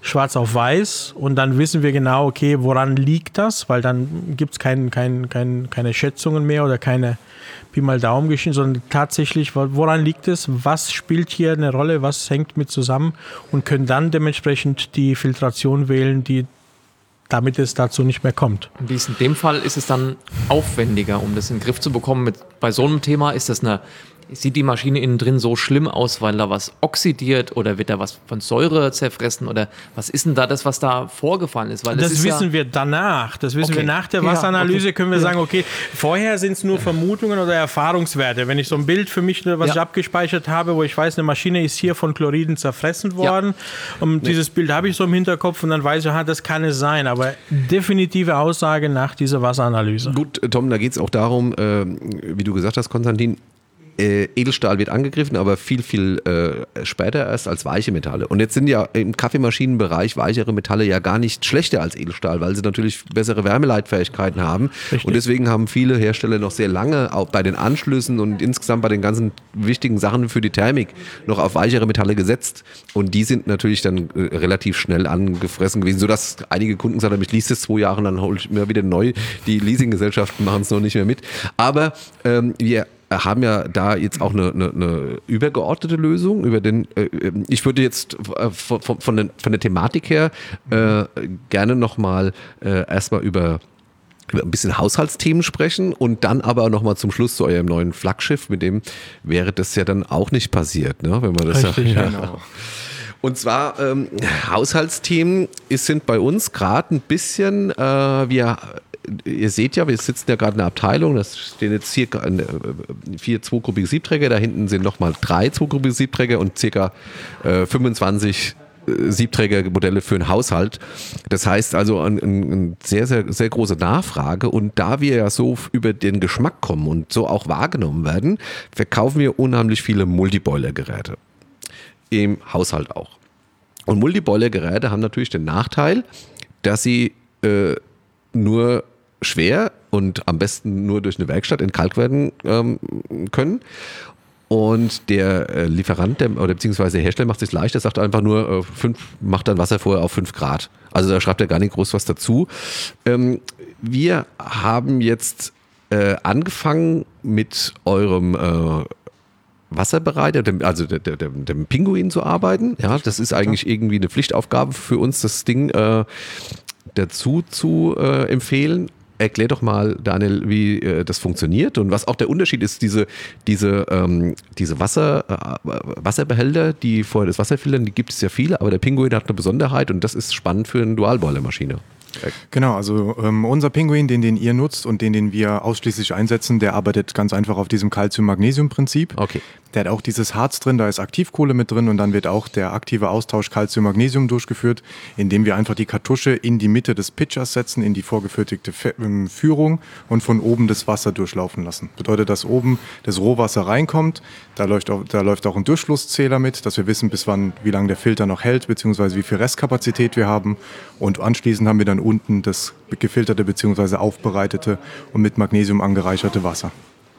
schwarz auf weiß und dann wissen wir genau, okay, woran liegt das, weil dann gibt es kein, kein, kein, keine Schätzungen mehr oder keine Pi mal Daumen Geschichten, sondern tatsächlich, woran liegt es, was spielt hier eine Rolle, was hängt mit zusammen und können dann dementsprechend die Filtration wählen, die damit es dazu nicht mehr kommt. In dem Fall ist es dann aufwendiger, um das in den Griff zu bekommen. Mit, bei so einem Thema ist das eine, sieht die Maschine innen drin so schlimm aus, weil da was oxidiert oder wird da was von Säure zerfressen oder was ist denn da das, was da vorgefallen ist? Weil das das ist wissen ja, wir danach. Das wissen okay. wir nach der Ja, Wasseranalyse, okay. können wir ja. sagen, okay, vorher sind es nur Vermutungen oder Erfahrungswerte. Wenn ich so ein Bild für mich, was ja. ich abgespeichert habe, wo ich weiß, eine Maschine ist hier von Chloriden zerfressen worden, ja. und nee. dieses Bild habe ich so im Hinterkopf und dann weiß ich, aha, das kann es sein, aber definitive Aussage nach dieser Wasseranalyse. Gut, Tom, da geht es auch darum, äh, wie du gesagt hast, Konstantin, Äh, Edelstahl wird angegriffen, aber viel, viel äh, später erst als weiche Metalle. Und jetzt sind ja im Kaffeemaschinenbereich weichere Metalle ja gar nicht schlechter als Edelstahl, weil sie natürlich bessere Wärmeleitfähigkeiten haben. Richtig. Und deswegen haben viele Hersteller noch sehr lange auch bei den Anschlüssen und insgesamt bei den ganzen wichtigen Sachen für die Thermik noch auf weichere Metalle gesetzt. Und die sind natürlich dann äh, relativ schnell angefressen gewesen, sodass einige Kunden gesagt haben, ich lease das zwei Jahre, dann hole ich mir wieder neu. Die Leasinggesellschaften machen es noch nicht mehr mit. Aber ähm, wir haben ja da jetzt auch eine, eine, eine übergeordnete Lösung über den, äh, ich würde jetzt äh, von, von, den, von der Thematik her äh, gerne nochmal äh, erstmal über, über ein bisschen Haushaltsthemen sprechen und dann aber nochmal zum Schluss zu eurem neuen Flaggschiff, mit dem wäre das ja dann auch nicht passiert, ne? Wenn man das Richtig, ja, genau. Und zwar ähm, Haushaltsthemen ist, sind bei uns gerade ein bisschen, äh, wir ihr seht ja, wir sitzen ja gerade in der Abteilung, das stehen jetzt circa vier zweigruppige Siebträger, da hinten sind nochmal drei zweigruppige Siebträger und circa äh, fünfundzwanzig Siebträgermodelle für einen Haushalt. Das heißt also eine ein sehr, sehr, sehr große Nachfrage und da wir ja so über den Geschmack kommen und so auch wahrgenommen werden, verkaufen wir unheimlich viele Multiboiler-Geräte. Im Haushalt auch. Und Multiboiler-Geräte haben natürlich den Nachteil, dass sie äh, nur schwer und am besten nur durch eine Werkstatt entkalkt werden ähm, können. Und der äh, Lieferant der, oder beziehungsweise der Hersteller macht es sich leicht, der sagt einfach nur, äh, fünf, macht dann Wasser vorher auf fünf Grad. Also da schreibt er gar nicht groß was dazu. Ähm, wir haben jetzt äh, angefangen mit eurem äh, Wasserbereiter, dem, also der, der, dem Pinguin zu arbeiten. Ja, das ist eigentlich irgendwie eine Pflichtaufgabe für uns, das Ding äh, dazu zu äh, empfehlen. Erklär doch mal, Daniel, wie äh, das funktioniert und was auch der Unterschied ist, diese, diese, ähm, diese Wasser, äh, Wasserbehälter, die vorher das Wasser filtern, die gibt es ja viele, aber der Pinguin hat eine Besonderheit und das ist spannend für eine Dualboilermaschine. Genau, also ähm, unser Pinguin, den, den ihr nutzt und den, den wir ausschließlich einsetzen, der arbeitet ganz einfach auf diesem Calcium-Magnesium-Prinzip. Okay. Der hat auch dieses Harz drin, da ist Aktivkohle mit drin und dann wird auch der aktive Austausch Calcium-Magnesium durchgeführt, indem wir einfach die Kartusche in die Mitte des Pitchers setzen, in die vorgefertigte Führung und von oben das Wasser durchlaufen lassen. Bedeutet, dass oben das Rohwasser reinkommt, da läuft auch, da läuft auch ein Durchflusszähler mit, dass wir wissen, bis wann, wie lange der Filter noch hält, beziehungsweise wie viel Restkapazität wir haben und anschließend haben wir dann unten das gefilterte bzw. aufbereitete und mit Magnesium angereicherte Wasser.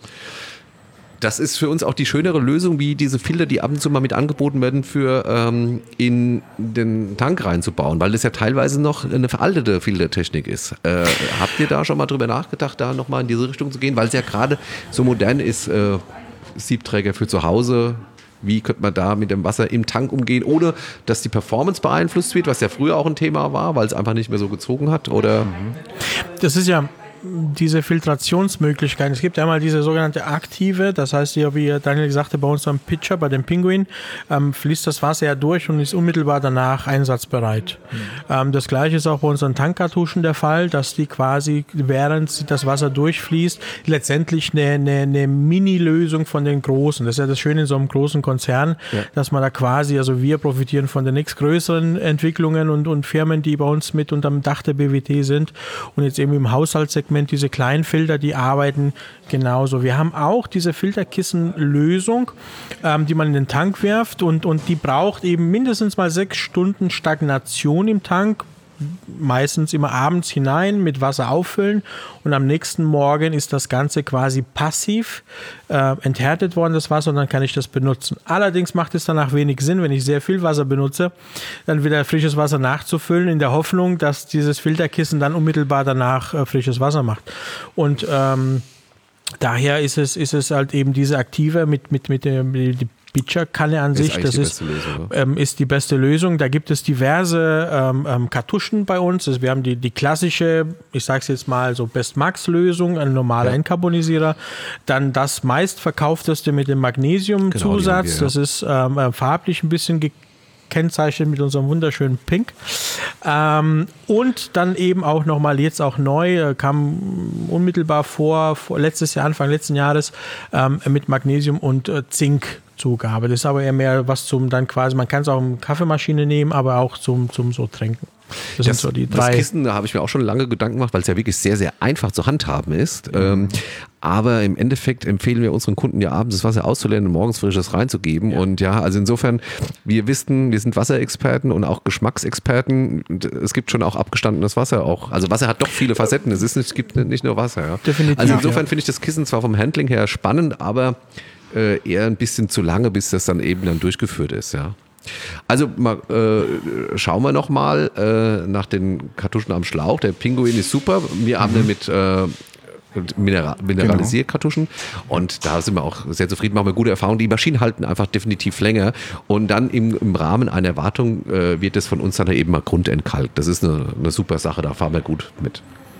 Das ist für uns auch die schönere Lösung, wie diese Filter, die ab und zu mal mit angeboten werden, für ähm, in den Tank reinzubauen, weil das ja teilweise noch eine veraltete Filtertechnik ist. Äh, habt ihr da schon mal drüber nachgedacht, da nochmal in diese Richtung zu gehen, weil es ja gerade so modern ist, äh, Siebträger für zu Hause. Wie könnte man da mit dem Wasser im Tank umgehen, ohne dass die Performance beeinflusst wird, was ja früher auch ein Thema war, weil es einfach nicht mehr so gezogen hat? Oder? Das ist ja diese Filtrationsmöglichkeiten. Es gibt einmal diese sogenannte aktive, das heißt, wie Daniel gesagt hat, bei uns am Pitcher, bei dem Pinguin, ähm, fließt das Wasser ja durch und ist unmittelbar danach einsatzbereit. Mhm. Ähm, das gleiche ist auch bei unseren Tankkartuschen der Fall, dass die quasi, während das Wasser durchfließt, letztendlich eine, eine, eine Mini-Lösung von den großen. Das ist ja das Schöne in so einem großen Konzern, ja. dass man da quasi, also wir profitieren von den nächstgrößeren Entwicklungen und, und Firmen, die bei uns mit unterm Dach der B W T sind und jetzt eben im Haushaltssegment diese kleinen Filter, die arbeiten genauso. Wir haben auch diese Filterkissen-Lösung, ähm, die man in den Tank wirft und, und die braucht eben mindestens mal sechs Stunden Stagnation im Tank, meistens immer abends hinein, mit Wasser auffüllen und am nächsten Morgen ist das Ganze quasi passiv äh, enthärtet worden, das Wasser, und dann kann ich das benutzen. Allerdings macht es danach wenig Sinn, wenn ich sehr viel Wasser benutze, dann wieder frisches Wasser nachzufüllen, in der Hoffnung, dass dieses Filterkissen dann unmittelbar danach äh, frisches Wasser macht. Und ähm, daher ist es, ist es halt eben diese Aktive mit, mit, mit dem die Pitcher-Kanne an sich, das ist, ähm, ist die beste Lösung. Da gibt es diverse ähm, ähm, Kartuschen bei uns. Also wir haben die, die klassische, ich sage es jetzt mal so Best-Max-Lösung, ein normaler ja. Entkarbonisierer. Dann das meistverkaufteste mit dem Magnesiumzusatz. Genau, ja. Das ist ähm, farblich ein bisschen gekennzeichnet mit unserem wunderschönen Pink. Ähm, und dann eben auch nochmal jetzt auch neu, kam unmittelbar vor, vor letztes Jahr, Anfang letzten Jahres, ähm, mit Magnesium und äh, Zink. Zugabe. Das ist aber eher mehr was zum dann quasi, man kann es auch in Kaffeemaschine nehmen, aber auch zum, zum so Trinken. Das, das sind so die drei. Das Kissen, da habe ich mir auch schon lange Gedanken gemacht, weil es ja wirklich sehr, sehr einfach zu handhaben ist. Mhm. Ähm, aber im Endeffekt empfehlen wir unseren Kunden ja abends das Wasser auszuleeren und morgens frisches reinzugeben. Ja. Und ja, also insofern, wir wissen, wir sind Wasserexperten und auch Geschmacksexperten. Es gibt schon auch abgestandenes Wasser auch. Also Wasser hat doch viele Facetten. Es ist nicht, es gibt nicht nur Wasser. Ja. Definitiv. Also insofern ja. finde ich das Kissen zwar vom Handling her spannend, aber eher ein bisschen zu lange, bis das dann eben dann durchgeführt ist, ja. Also mal, äh, schauen wir nochmal äh, nach den Kartuschen am Schlauch. Der Pinguin ist super. Wir haben mhm. mit äh, Mineral- Mineralisierkartuschen genau. und da sind wir auch sehr zufrieden, machen wir gute Erfahrungen. Die Maschinen halten einfach definitiv länger und dann im, im Rahmen einer Wartung äh, wird das von uns dann eben mal grundentkalkt. Das ist eine, eine super Sache, da fahren wir gut mit.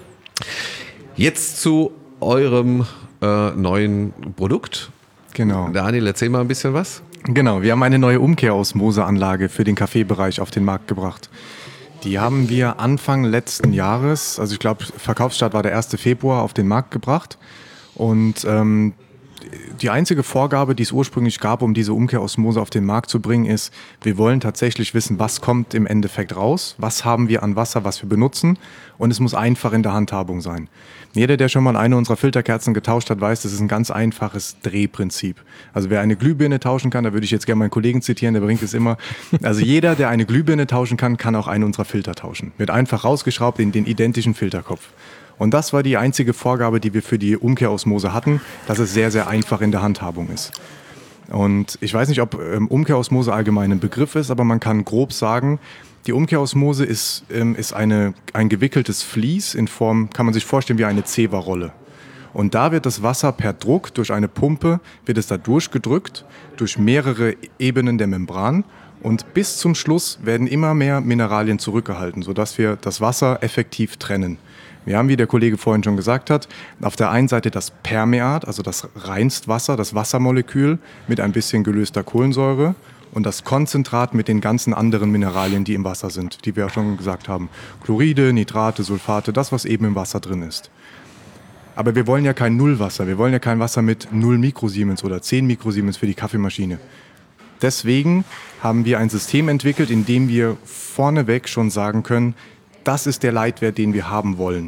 Jetzt zu eurem äh, neuen Produkt. Genau. Daniel, erzähl mal ein bisschen was. Genau, wir haben eine neue Umkehrosmoseanlage für den Kaffeebereich auf den Markt gebracht. Die haben wir Anfang letzten Jahres, also ich glaube Verkaufsstart war der erste Februar, auf den Markt gebracht. Und ähm, die einzige Vorgabe, die es ursprünglich gab, um diese Umkehrosmose auf den Markt zu bringen, ist, wir wollen tatsächlich wissen, was kommt im Endeffekt raus, was haben wir an Wasser, was wir benutzen, und es muss einfach in der Handhabung sein. Jeder, der schon mal eine unserer Filterkerzen getauscht hat, weiß, das ist ein ganz einfaches Drehprinzip. Also wer eine Glühbirne tauschen kann, da würde ich jetzt gerne meinen Kollegen zitieren, der bringt es immer. Also jeder, der eine Glühbirne tauschen kann, kann auch einen unserer Filter tauschen. Wird einfach rausgeschraubt in den identischen Filterkopf. Und das war die einzige Vorgabe, die wir für die Umkehrosmose hatten, dass es sehr, sehr einfach in der Handhabung ist. Und ich weiß nicht, ob ähm, Umkehrosmose allgemein ein Begriff ist, aber man kann grob sagen, die Umkehrosmose ist, ähm, ist eine, ein gewickeltes Vlies in Form, kann man sich vorstellen, wie eine Zewa-Rolle. Und da wird das Wasser per Druck durch eine Pumpe, wird es da durchgedrückt, durch mehrere Ebenen der Membran. Und bis zum Schluss werden immer mehr Mineralien zurückgehalten, sodass wir das Wasser effektiv trennen. Wir haben, wie der Kollege vorhin schon gesagt hat, auf der einen Seite das Permeat, also das Reinstwasser, das Wassermolekül mit ein bisschen gelöster Kohlensäure, und das Konzentrat mit den ganzen anderen Mineralien, die im Wasser sind, die wir ja schon gesagt haben. Chloride, Nitrate, Sulfate, das, was eben im Wasser drin ist. Aber wir wollen ja kein Nullwasser, wir wollen ja kein Wasser mit null Mikrosiemens oder zehn Mikrosiemens für die Kaffeemaschine. Deswegen haben wir ein System entwickelt, in dem wir vorneweg schon sagen können, das ist der Leitwert, den wir haben wollen.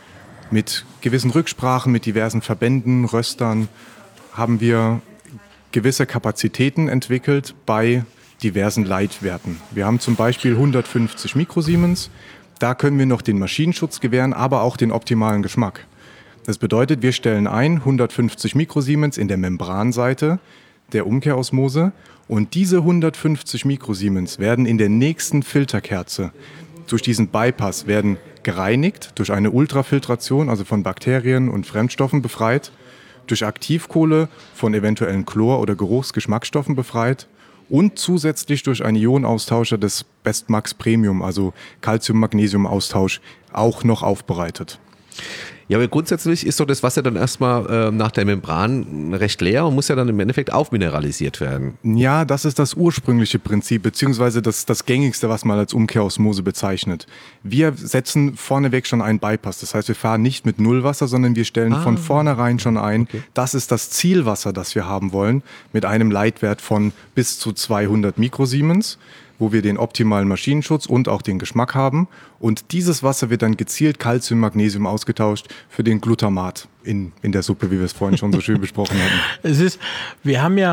Mit gewissen Rücksprachen, mit diversen Verbänden, Röstern haben wir gewisse Kapazitäten entwickelt bei diversen Leitwerten. Wir haben zum Beispiel hundertfünfzig Mikrosiemens. Da können wir noch den Maschinenschutz gewähren, aber auch den optimalen Geschmack. Das bedeutet, wir stellen ein hundertfünfzig Mikrosiemens in der Membranseite der Umkehrosmose und diese hundertfünfzig Mikrosiemens werden in der nächsten Filterkerze durch diesen Bypass werden gereinigt, durch eine Ultrafiltration, also von Bakterien und Fremdstoffen befreit, durch Aktivkohle von eventuellen Chlor- oder Geruchsgeschmacksstoffen befreit und zusätzlich durch einen Ionenaustauscher des Bestmax Premium, also Calcium-Magnesium-Austausch, auch noch aufbereitet. Ja, aber grundsätzlich ist doch das Wasser dann erstmal äh, nach der Membran recht leer und muss ja dann im Endeffekt aufmineralisiert werden. Ja, das ist das ursprüngliche Prinzip, beziehungsweise das, das gängigste, was man als Umkehrosmose bezeichnet. Wir setzen vorneweg schon einen Bypass. Das heißt, wir fahren nicht mit Nullwasser, sondern wir stellen ah. von vornherein schon ein, okay. Das ist das Zielwasser, das wir haben wollen, mit einem Leitwert von bis zu zweihundert Mikrosiemens, wo wir den optimalen Maschinenschutz und auch den Geschmack haben. Und dieses Wasser wird dann gezielt Calcium, Magnesium ausgetauscht für den Glutamat in, in der Suppe, wie wir es vorhin schon so schön besprochen hatten. Es ist, wir haben ja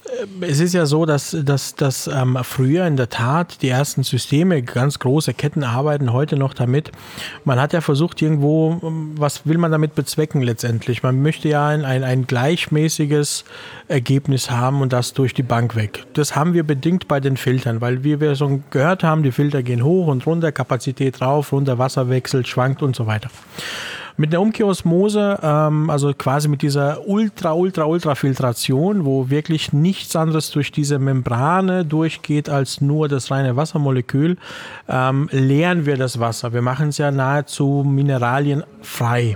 Es ist ja so, dass, dass, dass ähm, früher in der Tat die ersten Systeme, ganz große Ketten arbeiten heute noch damit. Man hat ja versucht irgendwo, was will man damit bezwecken letztendlich? Man möchte ja ein, ein, ein gleichmäßiges Ergebnis haben und das durch die Bank weg. Das haben wir bedingt bei den Filtern, weil wie wir schon gehört haben, die Filter gehen hoch und runter, Kapazität rauf, runter, Wasser wechselt, schwankt und so weiter. Mit der Umkehrosmose, ähm, also quasi mit dieser Ultra, Ultra, Ultra-Filtration, wo wirklich nichts anderes durch diese Membrane durchgeht als nur das reine Wassermolekül, ähm, leeren wir das Wasser. Wir machen es ja nahezu mineralienfrei.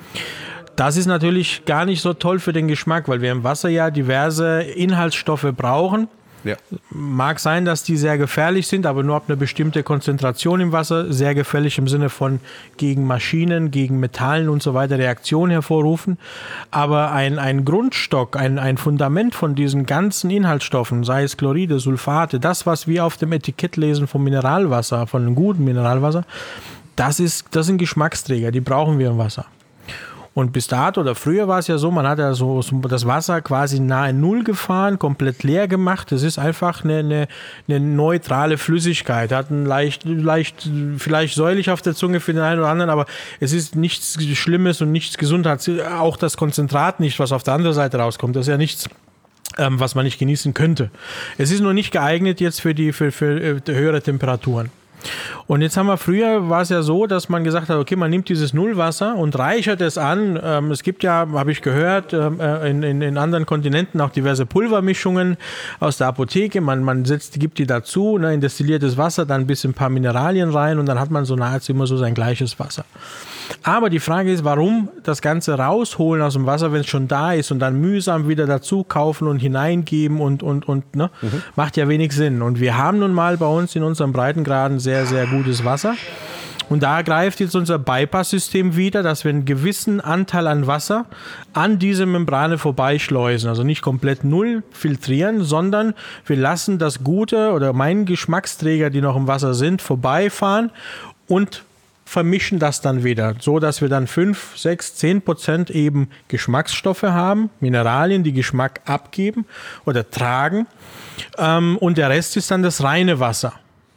Das ist natürlich gar nicht so toll für den Geschmack, weil wir im Wasser ja diverse Inhaltsstoffe brauchen. Ja. Mag sein, dass die sehr gefährlich sind, aber nur ab einer bestimmten Konzentration im Wasser. Sehr gefährlich im Sinne von gegen Maschinen, gegen Metallen und so weiter Reaktionen hervorrufen. Aber ein, ein Grundstock, ein, ein Fundament von diesen ganzen Inhaltsstoffen, sei es Chloride, Sulfate, das, was wir auf dem Etikett lesen vom Mineralwasser, von einem guten Mineralwasser, das, ist, das sind Geschmacksträger, die brauchen wir im Wasser. Und bis dato oder früher war es ja so, man hat ja so, so das Wasser quasi nahe Null gefahren, komplett leer gemacht. Das ist einfach eine, eine, eine neutrale Flüssigkeit. Hat ein leicht, leicht, vielleicht säuerlich auf der Zunge für den einen oder anderen, aber es ist nichts Schlimmes und nichts Gesundheits. Auch das Konzentrat nicht, was auf der anderen Seite rauskommt. Das ist ja nichts, ähm, was man nicht genießen könnte. Es ist nur nicht geeignet jetzt für die für, für äh, höhere Temperaturen. Und jetzt haben wir, früher war es ja so, dass man gesagt hat, okay, man nimmt dieses Nullwasser und reichert es an. Ähm, es gibt ja, habe ich gehört, ähm, äh, in, in, in anderen Kontinenten auch diverse Pulvermischungen aus der Apotheke. Man, man setzt, gibt die dazu, ne, in destilliertes Wasser, dann ein bisschen ein paar Mineralien rein und dann hat man so nahezu immer so sein gleiches Wasser. Aber die Frage ist, warum das Ganze rausholen aus dem Wasser, wenn es schon da ist und dann mühsam wieder dazu kaufen und hineingeben und, und, und ne? Mhm. Macht ja wenig Sinn. Und wir haben nun mal bei uns in unseren Breitengraden sehr, sehr gutes Wasser. Und da greift jetzt unser Bypass-System wieder, dass wir einen gewissen Anteil an Wasser an diese Membrane vorbeischleusen. Also nicht komplett null filtrieren, sondern wir lassen das Gute oder meinen Geschmacksträger, die noch im Wasser sind, vorbeifahren und vermischen das dann wieder, so dass wir dann fünf, sechs, zehn Prozent eben Geschmacksstoffe haben, Mineralien, die Geschmack abgeben oder tragen, ähm, und der Rest ist dann das reine Wasser.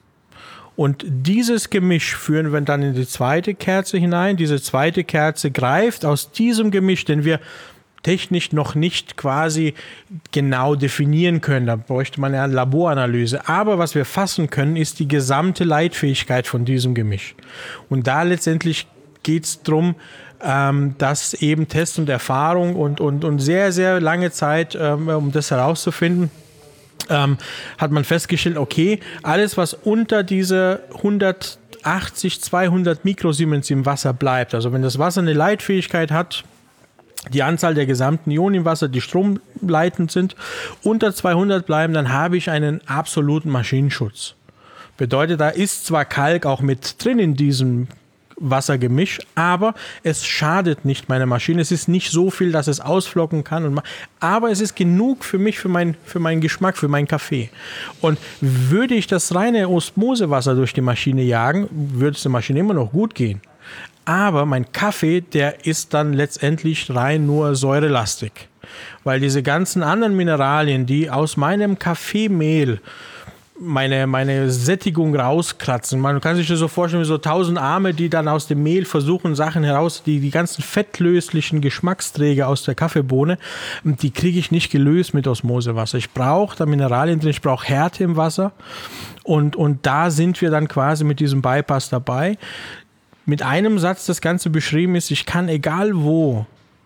Und dieses Gemisch führen wir dann in die zweite Kerze hinein. Diese zweite Kerze greift aus diesem Gemisch, den wir technisch noch nicht quasi genau definieren können. Da bräuchte man ja eine Laboranalyse. Aber was wir fassen können, ist die gesamte Leitfähigkeit von diesem Gemisch. Und da letztendlich geht es darum, ähm, dass eben Test und Erfahrung und, und, und sehr, sehr lange Zeit, ähm, um das herauszufinden, ähm, hat man festgestellt, okay, alles, was unter diese hundertachtzig, zweihundert Mikrosiemens im Wasser bleibt, also wenn das Wasser eine Leitfähigkeit hat, die Anzahl der gesamten Ionen im Wasser, die stromleitend sind, unter zweihundert bleiben, dann habe ich einen absoluten Maschinenschutz. Bedeutet, da ist zwar Kalk auch mit drin in diesem Wassergemisch, aber es schadet nicht meiner Maschine. Es ist nicht so viel, dass es ausflocken kann. Und aber es ist genug für mich, für, mein, für meinen Geschmack, für meinen Kaffee. Und würde ich das reine Osmosewasser durch die Maschine jagen, würde es der Maschine immer noch gut gehen. Aber mein Kaffee, der ist dann letztendlich rein nur säurelastig. Weil diese ganzen anderen Mineralien, die aus meinem Kaffeemehl meine, meine Sättigung rauskratzen. Man kann sich das so vorstellen, wie so tausend Arme, die dann aus dem Mehl versuchen, Sachen heraus, die, die ganzen fettlöslichen Geschmacksträger aus der Kaffeebohne, die kriege ich nicht gelöst mit Osmosewasser. Ich brauche da Mineralien drin, ich brauche Härte im Wasser. Und, und da sind wir dann quasi mit diesem Bypass dabei. Mit einem Satz das Ganze beschrieben ist, ich kann egal wo,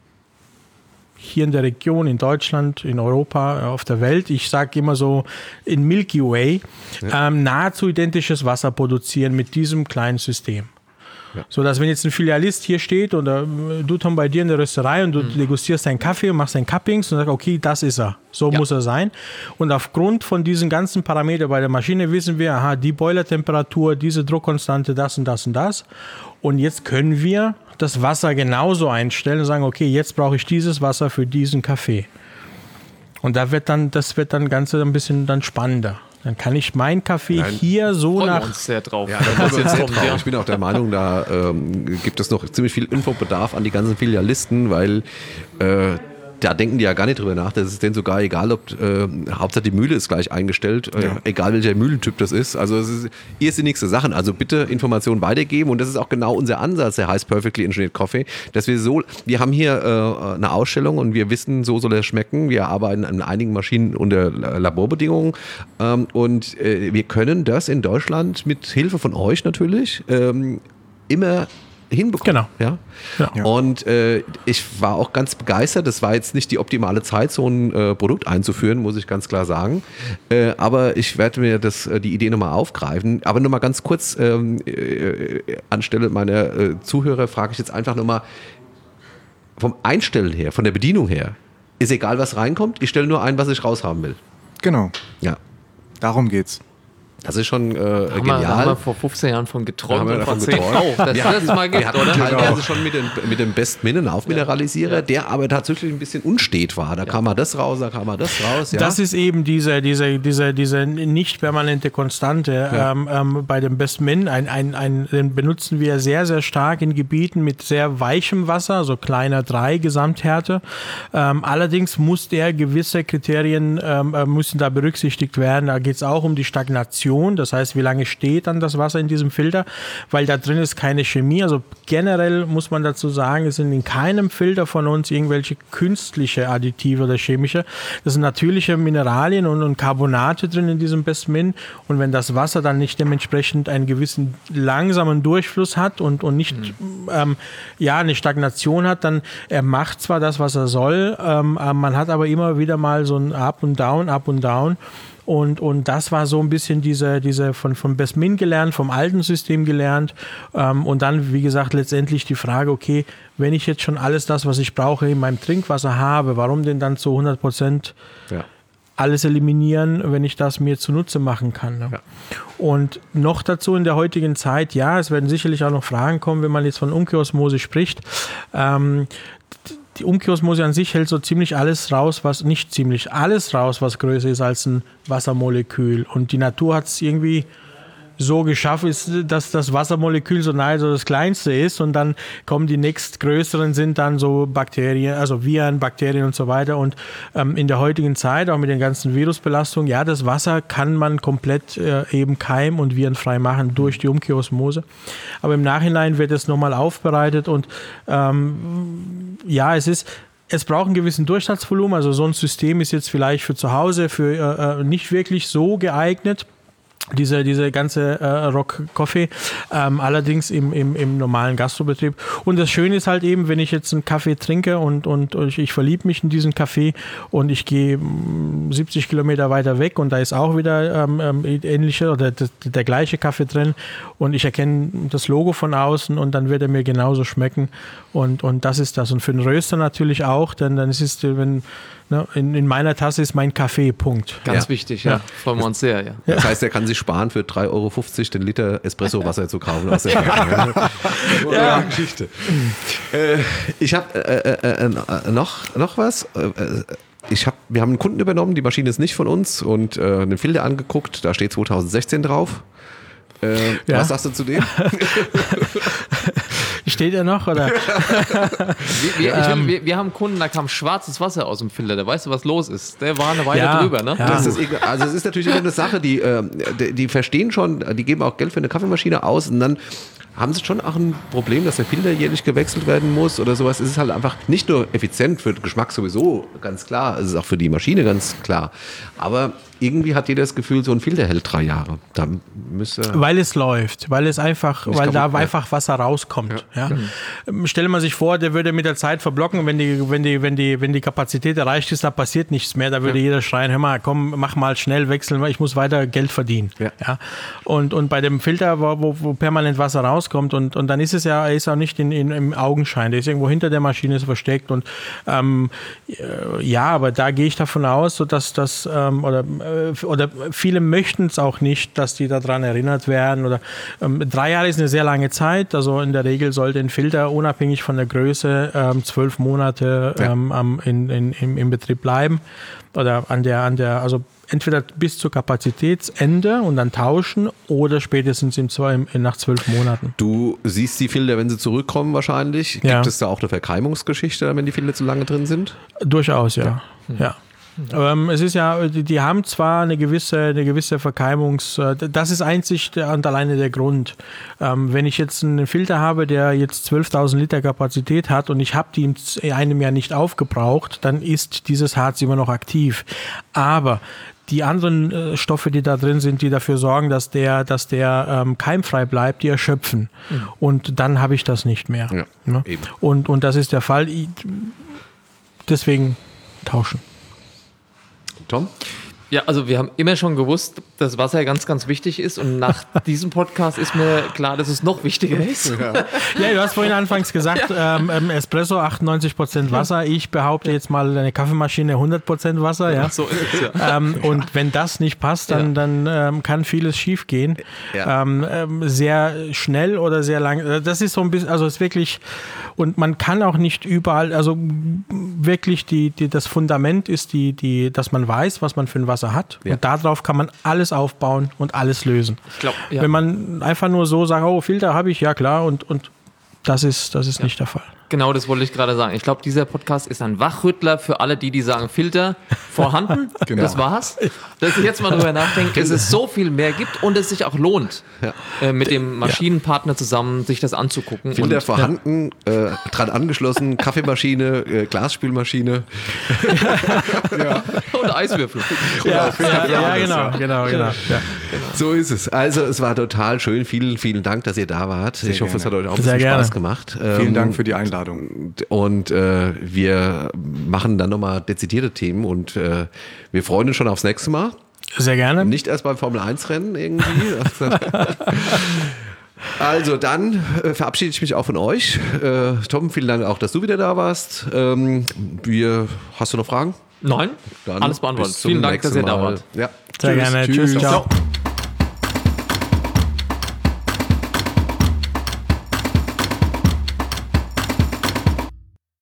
hier in der Region, in Deutschland, in Europa, auf der Welt, ich sage immer so in Milky Way, ja. ähm, nahezu identisches Wasser produzieren mit diesem kleinen System. Ja. So dass wenn jetzt ein Filialist hier steht oder du, Tom, bei dir in der Rösterei und du mhm. degustierst deinen Kaffee und machst deinen Cuppings und sagst, okay, das ist er, so ja. muss er sein. Und aufgrund von diesen ganzen Parametern bei der Maschine wissen wir, aha, die Boilertemperatur, diese Druckkonstante, das und das und das. Und jetzt können wir das Wasser genauso einstellen und sagen, okay, jetzt brauche ich dieses Wasser für diesen Kaffee. Und da wird dann, das wird dann Ganze ein bisschen dann spannender. Dann kann ich meinen Kaffee Nein, hier so freuen nach... wir uns sehr drauf. Ja, da jetzt sehr drauf. Ich bin auch der Meinung, da ähm, gibt es noch ziemlich viel Infobbedarf an die ganzen Filialisten, weil äh, da denken die ja gar nicht drüber nach. Das ist denen sogar egal, ob äh, Hauptsache die Mühle ist gleich eingestellt, äh, Ja. egal welcher Mühlentyp das ist. Also es ist irrsinnigste Sachen. Also bitte Informationen weitergeben und das ist auch genau unser Ansatz, der heißt Perfectly Engineered Coffee, dass wir so, wir haben hier äh, eine Ausstellung und wir wissen, so soll es schmecken. Wir arbeiten an einigen Maschinen unter Laborbedingungen ähm, und äh, wir können das in Deutschland mit Hilfe von euch natürlich ähm, immer hinbekommen. Genau. Ja? Ja. Und äh, ich war auch ganz begeistert. Das war jetzt nicht die optimale Zeit, so ein äh, Produkt einzuführen, muss ich ganz klar sagen. Äh, aber ich werde mir das, äh, die Idee nochmal aufgreifen. Aber nochmal ganz kurz ähm, äh, anstelle meiner äh, Zuhörer frage ich jetzt einfach nochmal vom Einstellen her, von der Bedienung her, ist egal, was reinkommt. Ich stelle nur ein, was ich raushaben will. Genau, Ja, darum geht's. das ist schon äh, Da haben, wir, da haben genial. wir vor fünfzehn Jahren von geträumt Da haben wir und von davon C geträumt. V, dass Wir das hatten- mal Wir gibt, hatten oder? teilweise schon mit, den, mit dem Best Min einen Aufmineralisierer, der aber tatsächlich ein bisschen unstet war. Da kam mal das raus, da kam mal das raus. Ja. Das ist eben diese, diese, diese, diese nicht permanente Konstante Ja. ähm, ähm, bei dem Best Min. Ein, ein, ein, den benutzen wir sehr, sehr stark in Gebieten mit sehr weichem Wasser, so kleiner drei Gesamthärte. Ähm, allerdings muss der gewisse Kriterien ähm, äh, müssen da berücksichtigt werden. Da geht es auch um die Stagnation, das heißt, wie lange steht dann das Wasser in diesem Filter, weil da drin ist keine Chemie. Also generell muss man dazu sagen, es sind in keinem Filter von uns irgendwelche künstliche Additive oder chemische. Das sind natürliche Mineralien und, und Carbonate drin in diesem Best Min. Und wenn das Wasser dann nicht dementsprechend einen gewissen langsamen Durchfluss hat und, und nicht mhm. ähm, ja, eine Stagnation hat, dann er macht zwar das, was er soll, ähm, man hat aber immer wieder mal so ein Up und Down, Up und Down. Und, und das war so ein bisschen diese, diese von, von Best Min gelernt, vom alten System gelernt. Ähm, und dann, wie gesagt, letztendlich die Frage, okay, wenn ich jetzt schon alles das, was ich brauche, in meinem Trinkwasser habe, warum denn dann zu hundert Prozent ja. alles eliminieren, wenn ich das mir zunutze machen kann. Ne? Ja. Und noch dazu in der heutigen Zeit, ja, es werden sicherlich auch noch Fragen kommen, wenn man jetzt von Umkehrosmose spricht. Ähm, Die Umkehrosmose an sich hält so ziemlich alles raus, was nicht ziemlich alles raus, was größer ist als ein Wassermolekül. Und die Natur hat es irgendwie so geschaffen, ist, dass das Wassermolekül so nahezu das kleinste ist und dann kommen die nächstgrößeren, sind dann so Bakterien, also Viren, Bakterien und so weiter. Und ähm, in der heutigen Zeit, auch mit den ganzen Virusbelastungen, ja, das Wasser kann man komplett äh, eben keim- und virenfrei machen durch die Umkehrosmose. Aber im Nachhinein wird es nochmal aufbereitet und ähm, ja, es ist Es braucht einen gewissen Durchsatzvolumen, also so ein System ist jetzt vielleicht für zu Hause für äh, nicht wirklich so geeignet. Diese, diese ganze äh, Rock Coffee, ähm, allerdings im, im, im normalen Gastrobetrieb. Und das Schöne ist halt eben, wenn ich jetzt einen Kaffee trinke und, und, und ich verliebe mich in diesen Kaffee und ich gehe siebzig Kilometer weiter weg und da ist auch wieder ähm, ähnliche oder der, der gleiche Kaffee drin und ich erkenne das Logo von außen und dann wird er mir genauso schmecken und, und das ist das. Und für den Röster natürlich auch, denn dann ist es, wenn In, in meiner Tasse ist mein Kaffee, Punkt. Ganz Ja. wichtig, ja. Freuen wir uns sehr, ja. Das heißt, er kann sich sparen, für drei Euro fünfzig den Liter Espresso-Wasser zu kaufen. Aus der ja. Geschichte. Äh, ich habe äh, äh, äh, noch, noch was. Äh, ich hab, wir haben einen Kunden übernommen, die Maschine ist nicht von uns und äh, einen Filter angeguckt, da steht zwanzig sechzehn drauf. Äh, Ja. Was sagst du zu dem? Steht er noch? Oder? Wir, wir, ich will, wir, wir haben einen Kunden, da kam schwarzes Wasser aus dem Filter. Da weißt du, was los ist. Der war eine Weile Ja, drüber, ne? ja. Das ist, egal. Also es ist natürlich immer eine Sache, die, äh, die, die verstehen schon, die geben auch Geld für eine Kaffeemaschine aus und dann haben sie schon auch ein Problem, dass der Filter jährlich gewechselt werden muss oder sowas. Es ist halt einfach nicht nur effizient für den Geschmack sowieso, ganz klar, es ist auch für die Maschine ganz klar. Aber irgendwie hat jeder das Gefühl, so ein Filter hält drei Jahre. Da müsste Weil es läuft, weil es einfach, Nicht weil da kaputt, ja. einfach Wasser rauskommt. Ja. Ja. Stelle man sich vor, der würde mit der Zeit verblocken, wenn die, wenn die, wenn die, wenn die Kapazität erreicht ist, da passiert nichts mehr. Da würde Ja. jeder schreien, hör mal, komm, mach mal schnell wechseln, weil ich muss weiter Geld verdienen. Ja. Ja. Und, und bei dem Filter, wo, wo, wo permanent Wasser rauskommt und, und dann ist es ja, er ist auch nicht in, in, im Augenschein, der ist irgendwo hinter der Maschine ist versteckt und ähm, ja, aber da gehe ich davon aus, so dass das ähm, oder, äh, oder viele möchten es auch nicht, dass die daran erinnert werden. Oder ähm, drei Jahre ist eine sehr lange Zeit. Also in der Regel sollte ein Filter unabhängig von der Größe ähm, zwölf Monate ähm, am, in, in, im, im Betrieb bleiben. Oder an der, an der, also entweder bis zur Kapazitätsende und dann tauschen oder spätestens in zwei, nach zwölf Monaten. Du siehst die Filter, wenn sie zurückkommen wahrscheinlich. Gibt Ja. es da auch eine Verkeimungsgeschichte, wenn die Filter zu lange drin sind? Durchaus, ja. ja. ja. Ähm, es ist ja, die, die haben zwar eine gewisse, eine gewisse Verkeimungs, äh, das ist einzig der, und alleine der Grund. Ähm, wenn ich jetzt einen Filter habe, der jetzt zwölftausend Liter Kapazität hat und ich habe die in einem Jahr nicht aufgebraucht, dann ist dieses Harz immer noch aktiv. Aber die anderen äh, Stoffe, die da drin sind, die dafür sorgen, dass der, dass der ähm, keimfrei bleibt, die erschöpfen. Mhm. Und dann habe ich das nicht mehr. Ja, ne? eben. Und, und das ist der Fall. Deswegen tauschen. Tom? Ja, also wir haben immer schon gewusst, dass Wasser ganz, ganz wichtig ist und nach diesem Podcast ist mir klar, dass es noch wichtiger ist. Ja, ja, du hast vorhin anfangs gesagt, ja. ähm, Espresso achtundneunzig Prozent Wasser. Ich behaupte jetzt mal eine Kaffeemaschine hundert Prozent Wasser. Ja. So ist es, ja. Ähm, und wenn das nicht passt, dann, ja. dann ähm, kann vieles schief gehen. Ja. Ähm, ähm, sehr schnell oder sehr lang. Das ist so ein bisschen, also es ist wirklich, und man kann auch nicht überall, also wirklich die, die, das Fundament ist, die, die, dass man weiß, was man für ein Wasser hat. Ja. Und darauf kann man alles aufbauen und alles lösen. Ich glaub, ja. Wenn man einfach nur so sagt, oh, Filter habe ich, ja klar, und, und das ist, das ist ja. nicht der Fall. Genau, das wollte ich gerade sagen. Ich glaube, dieser Podcast ist ein Wachrüttler für alle, die, die sagen, Filter vorhanden, genau. Das war's. Dass ich jetzt mal drüber nachdenke, dass es so viel mehr gibt und es sich auch lohnt, ja. äh, mit dem Maschinenpartner zusammen sich das anzugucken. Filter und, vorhanden, ja. äh, dran angeschlossen, Kaffeemaschine, äh, Glasspülmaschine. ja. Und Eiswürfel. Ja, ja, ja, genau, genau, genau. Ja. So ist es. Also es war total schön. Vielen, vielen Dank, dass ihr da wart. Sehr ich hoffe, gerne. Es hat euch auch ein bisschen Spaß gemacht. Vielen ähm, Dank für die Einladung. Und äh, wir machen dann nochmal dezidierte Themen und äh, wir freuen uns schon aufs nächste Mal. Sehr gerne. Nicht erst beim Formel eins Rennen irgendwie. Also dann äh, verabschiede ich mich auch von euch. Äh, Tom, vielen Dank auch, dass du wieder da warst. Ähm, wir, hast du noch Fragen? Nein, dann alles beantwortet. Vielen Dank, dass ihr da wart. Ja. Sehr Tschüss. gerne. Tschüss. Tschüss. Ciao. Ciao.